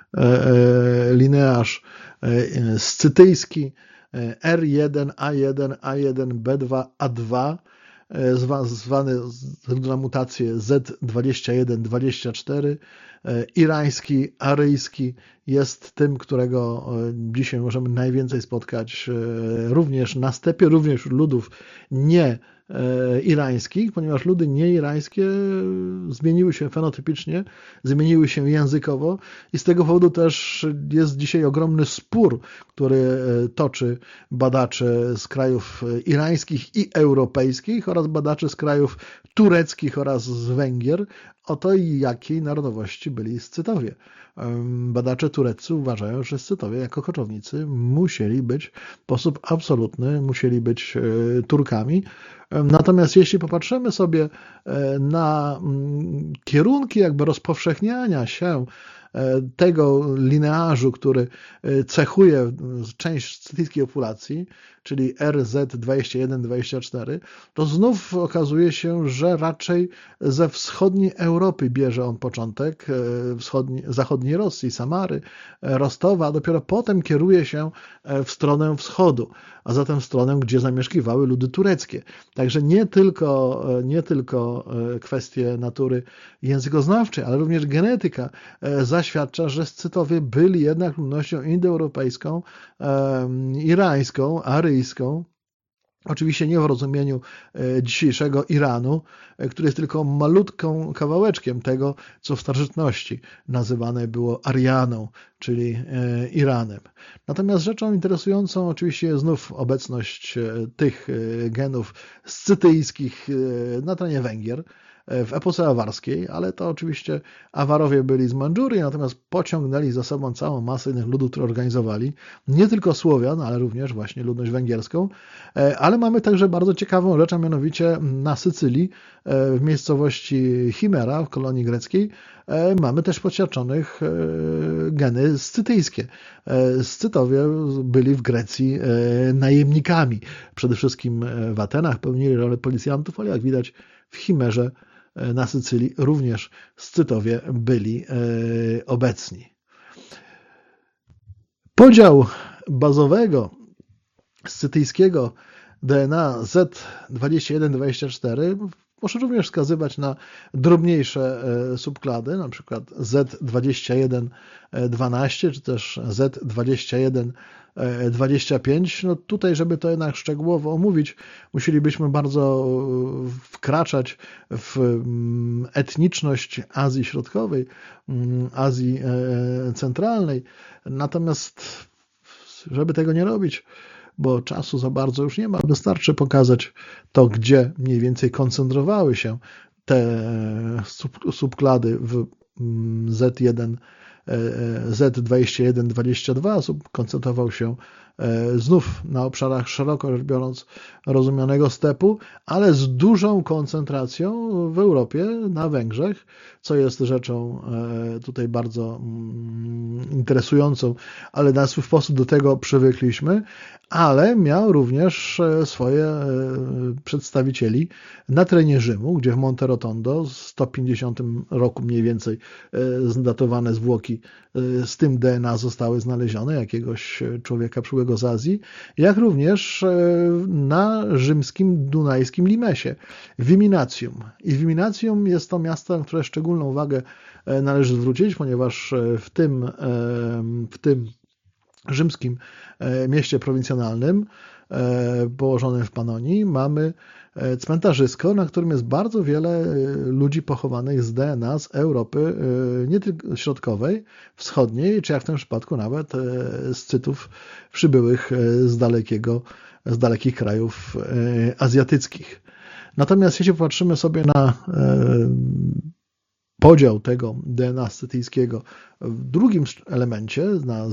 A: linearz scytyjski R1, A1, A1, B2, A2, zwany na mutację Z21-24, irański, aryjski jest tym, którego dzisiaj możemy najwięcej spotkać również na stepie, również wśród ludów nie irańskich, ponieważ ludy nieirańskie zmieniły się fenotypicznie, zmieniły się językowo i z tego powodu też jest dzisiaj ogromny spór, który toczy badacze z krajów irańskich i europejskich oraz badacze z krajów tureckich oraz z Węgier o to, jakiej narodowości byli Scytowie. Badacze tureccy uważają, że Scytowie jako koczownicy musieli być w sposób absolutny, musieli być Turkami. Natomiast jeśli popatrzymy sobie na kierunki jakby rozpowszechniania się tego linearzu, który cechuje część scytyjskiej populacji, czyli RZ2124, to znów okazuje się, że raczej ze wschodniej Europy bierze on początek, zachodniej Rosji, Samary, Rostowa, a dopiero potem kieruje się w stronę wschodu, a zatem w stronę, gdzie zamieszkiwały ludy tureckie. Także nie tylko kwestie natury językoznawczej, ale również genetyka zaświadcza, że Scytowie byli jednak ludnością indoeuropejską, irańską, aryjską. Oczywiście nie w rozumieniu dzisiejszego Iranu, który jest tylko malutką kawałeczkiem tego, co w starożytności nazywane było Arianą, czyli Iranem. Natomiast rzeczą interesującą oczywiście jest znów obecność tych genów scytyjskich na terenie Węgier, w epoce awarskiej, ale to oczywiście Awarowie byli z Mandżurii, natomiast pociągnęli za sobą całą masę innych ludów, które organizowali, nie tylko Słowian, ale również właśnie ludność węgierską, ale mamy także bardzo ciekawą rzecz, a mianowicie na Sycylii, w miejscowości Chimera, w kolonii greckiej, mamy też podświadczonych geny scytyjskie. Scytowie byli w Grecji najemnikami. Przede wszystkim w Atenach pełnili rolę policjantów, ale jak widać w Chimerze na Sycylii również Scytowie byli obecni. Podział bazowego scytyjskiego DNA Z2124 może również wskazywać na drobniejsze subklady, na przykład Z2112 czy też Z2125. No tutaj, żeby to jednak szczegółowo omówić, musielibyśmy bardzo wkraczać w etniczność Azji Środkowej, Azji Centralnej. Natomiast, żeby tego nie robić, bo czasu za bardzo już nie ma, wystarczy pokazać to, gdzie mniej więcej koncentrowały się te subklady w Z21-22, koncentrował się znów na obszarach szeroko rzecz biorąc rozumianego stepu, ale z dużą koncentracją w Europie, na Węgrzech, co jest rzeczą tutaj bardzo interesującą, ale na swój sposób do tego przywykliśmy, ale miał również swoje przedstawicieli na terenie Rzymu, gdzie w Monte Rotondo w 150 roku mniej więcej zdatowane zwłoki z tym DNA zostały znalezione, jakiegoś człowieka przybyłego z Azji, jak również na rzymskim dunajskim Limesie, Viminatium. I Viminatium jest to miasto, na które szczególną uwagę należy zwrócić, ponieważ w tym rzymskim mieście prowincjonalnym położonym w Panonii mamy cmentarzysko, na którym jest bardzo wiele ludzi pochowanych z DNA z Europy nie tylko środkowej, wschodniej, czy jak w tym przypadku nawet Scytów przybyłych z dalekich krajów azjatyckich. Natomiast jeśli popatrzymy sobie na podział tego DNA scytyjskiego w drugim elemencie, na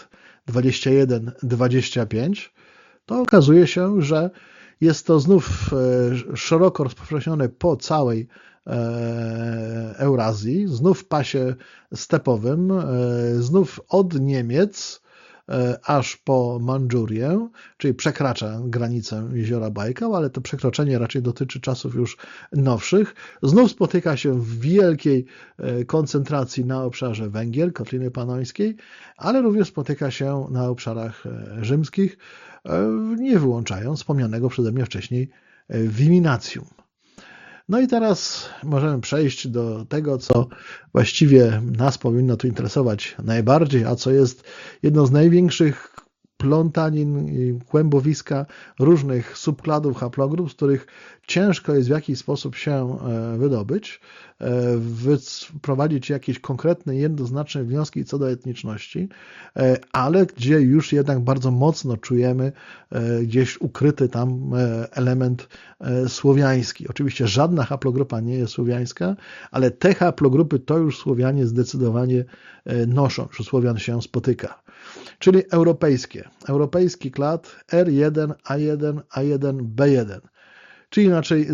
A: Z21-25, to okazuje się, że jest to znów szeroko rozpowszechnione po całej Eurazji, znów w pasie stepowym, znów od Niemiec aż po Mandżurię, czyli przekracza granicę jeziora Bajkał, ale to przekroczenie raczej dotyczy czasów już nowszych. Znów spotyka się w wielkiej koncentracji na obszarze Węgier, Kotliny Panońskiej, ale również spotyka się na obszarach rzymskich, nie wyłączając wspomnianego przeze mnie wcześniej Viminatium. No i teraz możemy przejść do tego, co właściwie nas powinno tu interesować najbardziej, a co jest jedną z największych plątanin i kłębowiska różnych subkladów, haplogrup, z których ciężko jest w jakiś sposób się wydobyć, wprowadzić jakieś konkretne, jednoznaczne wnioski co do etniczności, ale gdzie już jednak bardzo mocno czujemy gdzieś ukryty tam element słowiański. Oczywiście żadna haplogrupa nie jest słowiańska, ale te haplogrupy to już Słowianie zdecydowanie noszą, że Słowian się spotyka. Czyli europejski klad R1, A1, A1, B1, czyli inaczej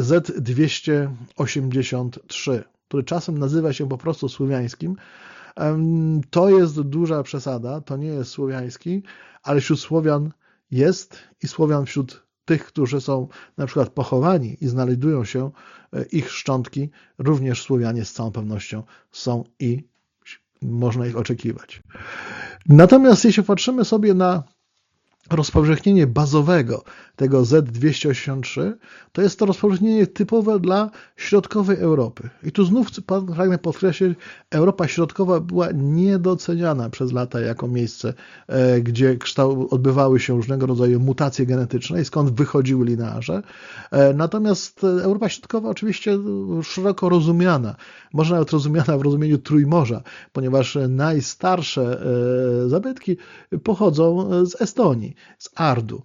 A: Z283, który czasem nazywa się po prostu słowiańskim. To jest duża przesada, to nie jest słowiański, ale wśród Słowian jest i Słowian wśród tych, którzy są na przykład pochowani i znajdują się ich szczątki, również Słowianie z całą pewnością są i można ich oczekiwać. Natomiast jeśli patrzymy sobie na rozpowszechnienie bazowego tego Z283, to jest to rozpowszechnienie typowe dla środkowej Europy. I tu znów pragnę podkreślić, Europa Środkowa była niedoceniana przez lata jako miejsce, gdzie odbywały się różnego rodzaju mutacje genetyczne i skąd wychodziły linearze. Natomiast Europa Środkowa oczywiście szeroko rozumiana, może nawet rozumiana w rozumieniu Trójmorza, ponieważ najstarsze zabytki pochodzą z Estonii, z Ardu,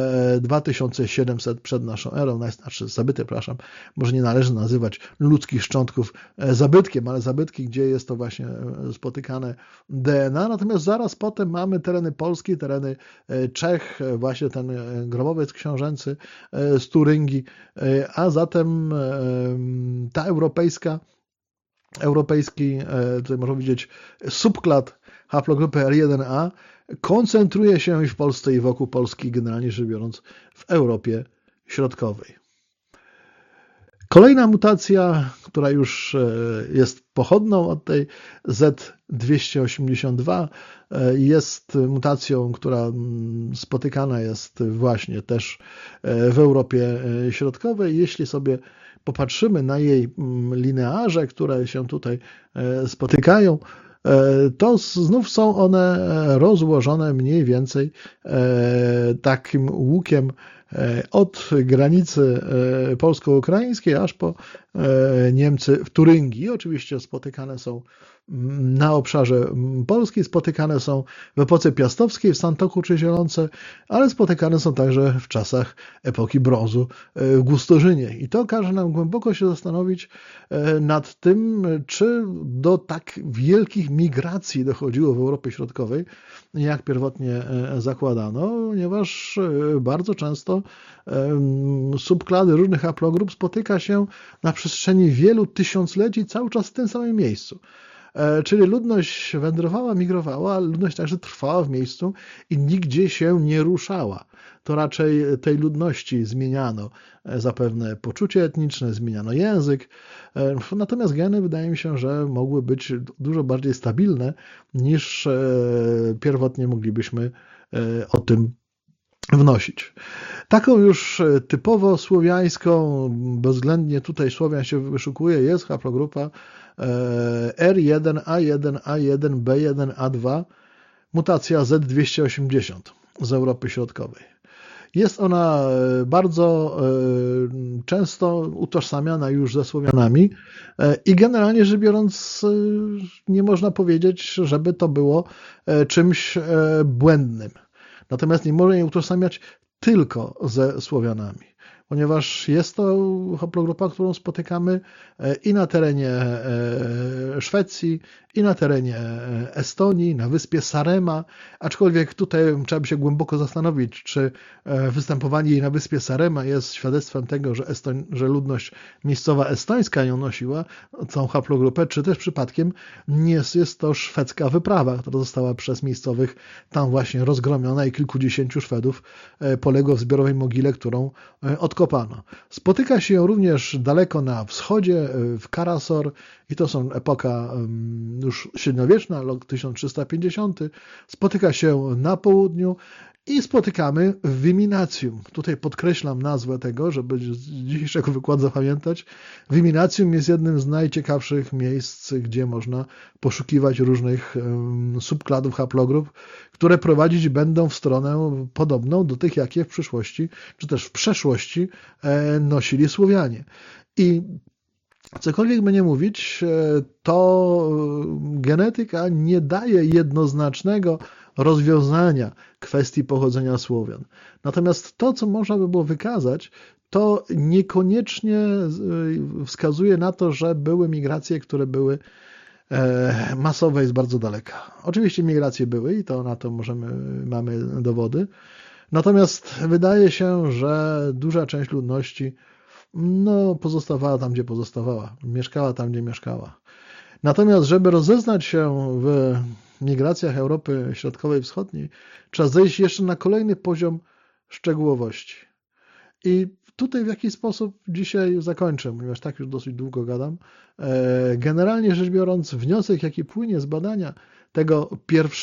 A: 2700 przed naszą erą, najstarszy zabytek, przepraszam, może nie należy nazywać ludzkich szczątków zabytkiem, ale zabytki, gdzie jest to właśnie spotykane DNA, natomiast zaraz potem mamy tereny Polski, tereny Czech, właśnie ten grobowiec książęcy z Turyngii, a zatem ta europejski, tutaj można powiedzieć, subklad haplogrupy R1a koncentruje się i w Polsce i wokół Polski, generalnie rzecz biorąc, w Europie Środkowej. Kolejna mutacja, która już jest pochodną od tej Z282, jest mutacją, która spotykana jest właśnie też w Europie Środkowej. Jeśli sobie popatrzymy na jej linearze, które się tutaj spotykają, to znów są one rozłożone mniej więcej takim łukiem od granicy polsko-ukraińskiej aż po Niemcy w Turyngii. Oczywiście spotykane są na obszarze Polski, spotykane są w epoce piastowskiej w Santoku czy Zielonce, ale spotykane są także w czasach epoki brązu w Gustoszynie. I to każe nam głęboko się zastanowić nad tym, czy do tak wielkich migracji dochodziło w Europie Środkowej, jak pierwotnie zakładano, ponieważ bardzo często subklady różnych haplogrup spotyka się na przestrzeni wielu tysiącleci cały czas w tym samym miejscu. Czyli ludność wędrowała, migrowała, ale ludność także trwała w miejscu i nigdzie się nie ruszała. To raczej tej ludności zmieniano zapewne poczucie etniczne, zmieniano język, natomiast geny wydaje mi się, że mogły być dużo bardziej stabilne niż pierwotnie moglibyśmy o tym wnosić. Taką już typowo słowiańską, bezwzględnie tutaj Słowian się wyszukuje, jest haplogrupa R1A1A1B1A2, mutacja Z280 z Europy Środkowej. Jest ona bardzo często utożsamiana już ze Słowianami i generalnie rzecz biorąc nie można powiedzieć, żeby to było czymś błędnym. Natomiast nie można jej utożsamiać tylko ze Słowianami, ponieważ jest to haplogrupa, którą spotykamy i na terenie Szwecji, i na terenie Estonii, na wyspie Sarema, aczkolwiek tutaj trzeba by się głęboko zastanowić, czy występowanie jej na wyspie Sarema jest świadectwem tego, że ludność miejscowa estońska ją nosiła, tą haplogrupę, czy też przypadkiem nie jest to szwedzka wyprawa, która została przez miejscowych tam właśnie rozgromiona i kilkudziesięciu Szwedów poległo w zbiorowej mogile, którą odkopano. Spotyka się ją również daleko na wschodzie, w Karasor, i to są epoka już średniowieczna, rok 1350. Spotyka się na południu i spotykamy w Viminatium. Tutaj podkreślam nazwę tego, żeby z dzisiejszego wykładu zapamiętać. Viminatium jest jednym z najciekawszych miejsc, gdzie można poszukiwać różnych subkladów haplogrup, które prowadzić będą w stronę podobną do tych, jakie w przyszłości, czy też w przeszłości nosili Słowianie. I cokolwiek by nie mówić, to genetyka nie daje jednoznacznego rozwiązania kwestii pochodzenia Słowian. Natomiast to, co można by było wykazać, to niekoniecznie wskazuje na to, że były migracje, które były masowe i z bardzo daleka. Oczywiście migracje były i to na to mamy dowody. Natomiast wydaje się, że duża część ludności pozostawała tam, gdzie pozostawała. Mieszkała tam, gdzie mieszkała. Natomiast, żeby rozeznać się w migracjach Europy Środkowej i Wschodniej, trzeba zejść jeszcze na kolejny poziom szczegółowości. I tutaj w jakiś sposób dzisiaj zakończę, ponieważ tak już dosyć długo gadam. Generalnie rzecz biorąc, wniosek, jaki płynie z badania tego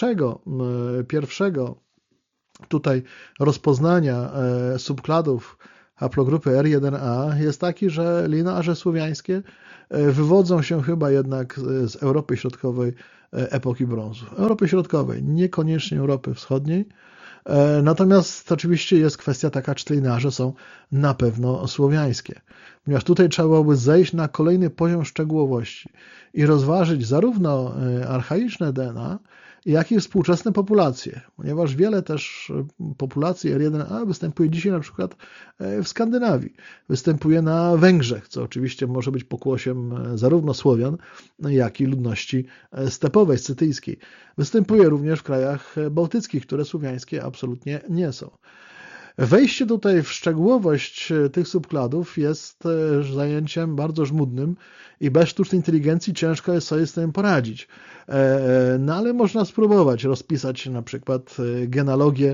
A: pierwszego tutaj rozpoznania subkladów haplogrupy R1a jest taki, że linaże słowiańskie wywodzą się chyba jednak z Europy Środkowej epoki brązu. Europy Środkowej, niekoniecznie Europy Wschodniej. Natomiast oczywiście jest kwestia taka, czy te linaże są na pewno słowiańskie. Ponieważ tutaj trzeba byłoby zejść na kolejny poziom szczegółowości i rozważyć zarówno archaiczne DNA, jak i współczesne populacje, ponieważ wiele też populacji R1a występuje dzisiaj na przykład w Skandynawii, występuje na Węgrzech, co oczywiście może być pokłosiem zarówno Słowian, jak i ludności stepowej, scytyjskiej. Występuje również w krajach bałtyckich, które słowiańskie absolutnie nie są. Wejście tutaj w szczegółowość tych subkladów jest zajęciem bardzo żmudnym i bez sztucznej inteligencji ciężko jest sobie z tym poradzić. No ale można spróbować rozpisać na przykład genealogię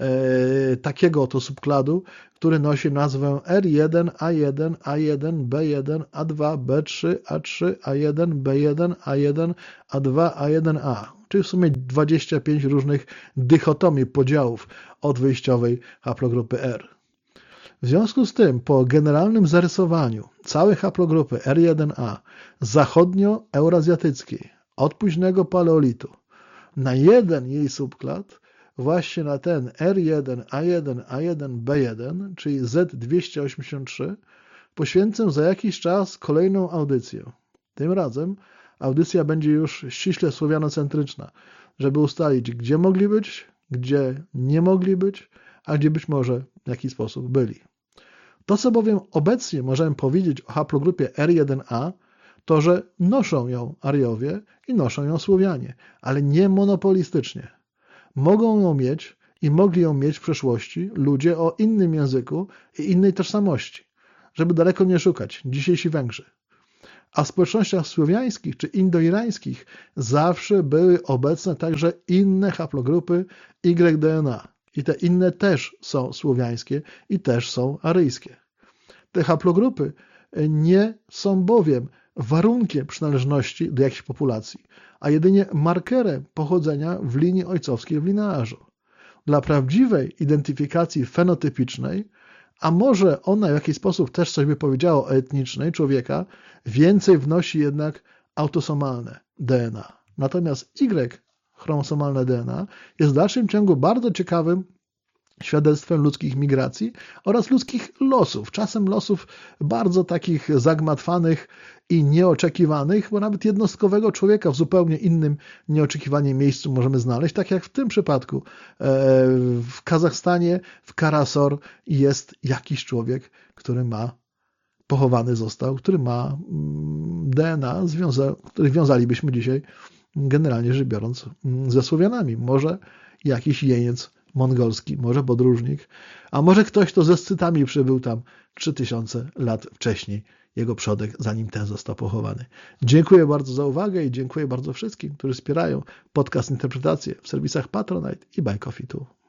A: takiego oto subkladu, który nosi nazwę R1, A1, A1, B1, A2, B3, A3, A1, B1, A1, A2, A1A. Czyli w sumie 25 różnych dychotomii, podziałów od wyjściowej haplogrupy R. W związku z tym, po generalnym zarysowaniu całej haplogrupy R1a zachodnio-eurazjatyckiej od późnego paleolitu na jeden jej subklad, właśnie na ten R1, A1, A1, B1, czyli Z283, poświęcę za jakiś czas kolejną audycję. Tym razem audycja będzie już ściśle słowianocentryczna, żeby ustalić, gdzie mogli być, gdzie nie mogli być, a gdzie być może w jaki sposób byli. To, co bowiem obecnie możemy powiedzieć o haplogrupie R1a, to, że noszą ją Ariowie i noszą ją Słowianie, ale nie monopolistycznie. Mogą ją mieć i mogli ją mieć w przeszłości ludzie o innym języku i innej tożsamości, żeby daleko nie szukać, dzisiejsi Węgrzy. A w społecznościach słowiańskich czy indoirańskich zawsze były obecne także inne haplogrupy Y-DNA. I te inne też są słowiańskie i też są aryjskie. Te haplogrupy nie są bowiem warunkiem przynależności do jakiejś populacji, a jedynie markerem pochodzenia w linii ojcowskiej w linearzu. Dla prawdziwej identyfikacji fenotypicznej, a może ona w jakiś sposób też coś by powiedziała o etnicznej człowieka, więcej wnosi jednak autosomalne DNA. Natomiast Y-chromosomalne DNA jest w dalszym ciągu bardzo ciekawym świadectwem ludzkich migracji oraz ludzkich losów. Czasem losów bardzo takich zagmatwanych i nieoczekiwanych, bo nawet jednostkowego człowieka w zupełnie innym, nieoczekiwanym miejscu możemy znaleźć, tak jak w tym przypadku. W Kazachstanie, w Karasor jest jakiś człowiek, który pochowany został, który ma DNA, który wiązalibyśmy dzisiaj, generalnie rzecz biorąc, ze Słowianami. Może jakiś jeniec mongolski, może podróżnik, a może ktoś, kto ze Scytami przybył tam 3000 lat wcześniej, jego przodek, zanim ten został pochowany. Dziękuję bardzo za uwagę i dziękuję bardzo wszystkim, którzy wspierają podcast Interpretacje w serwisach Patronite i Buy Coffee Tu.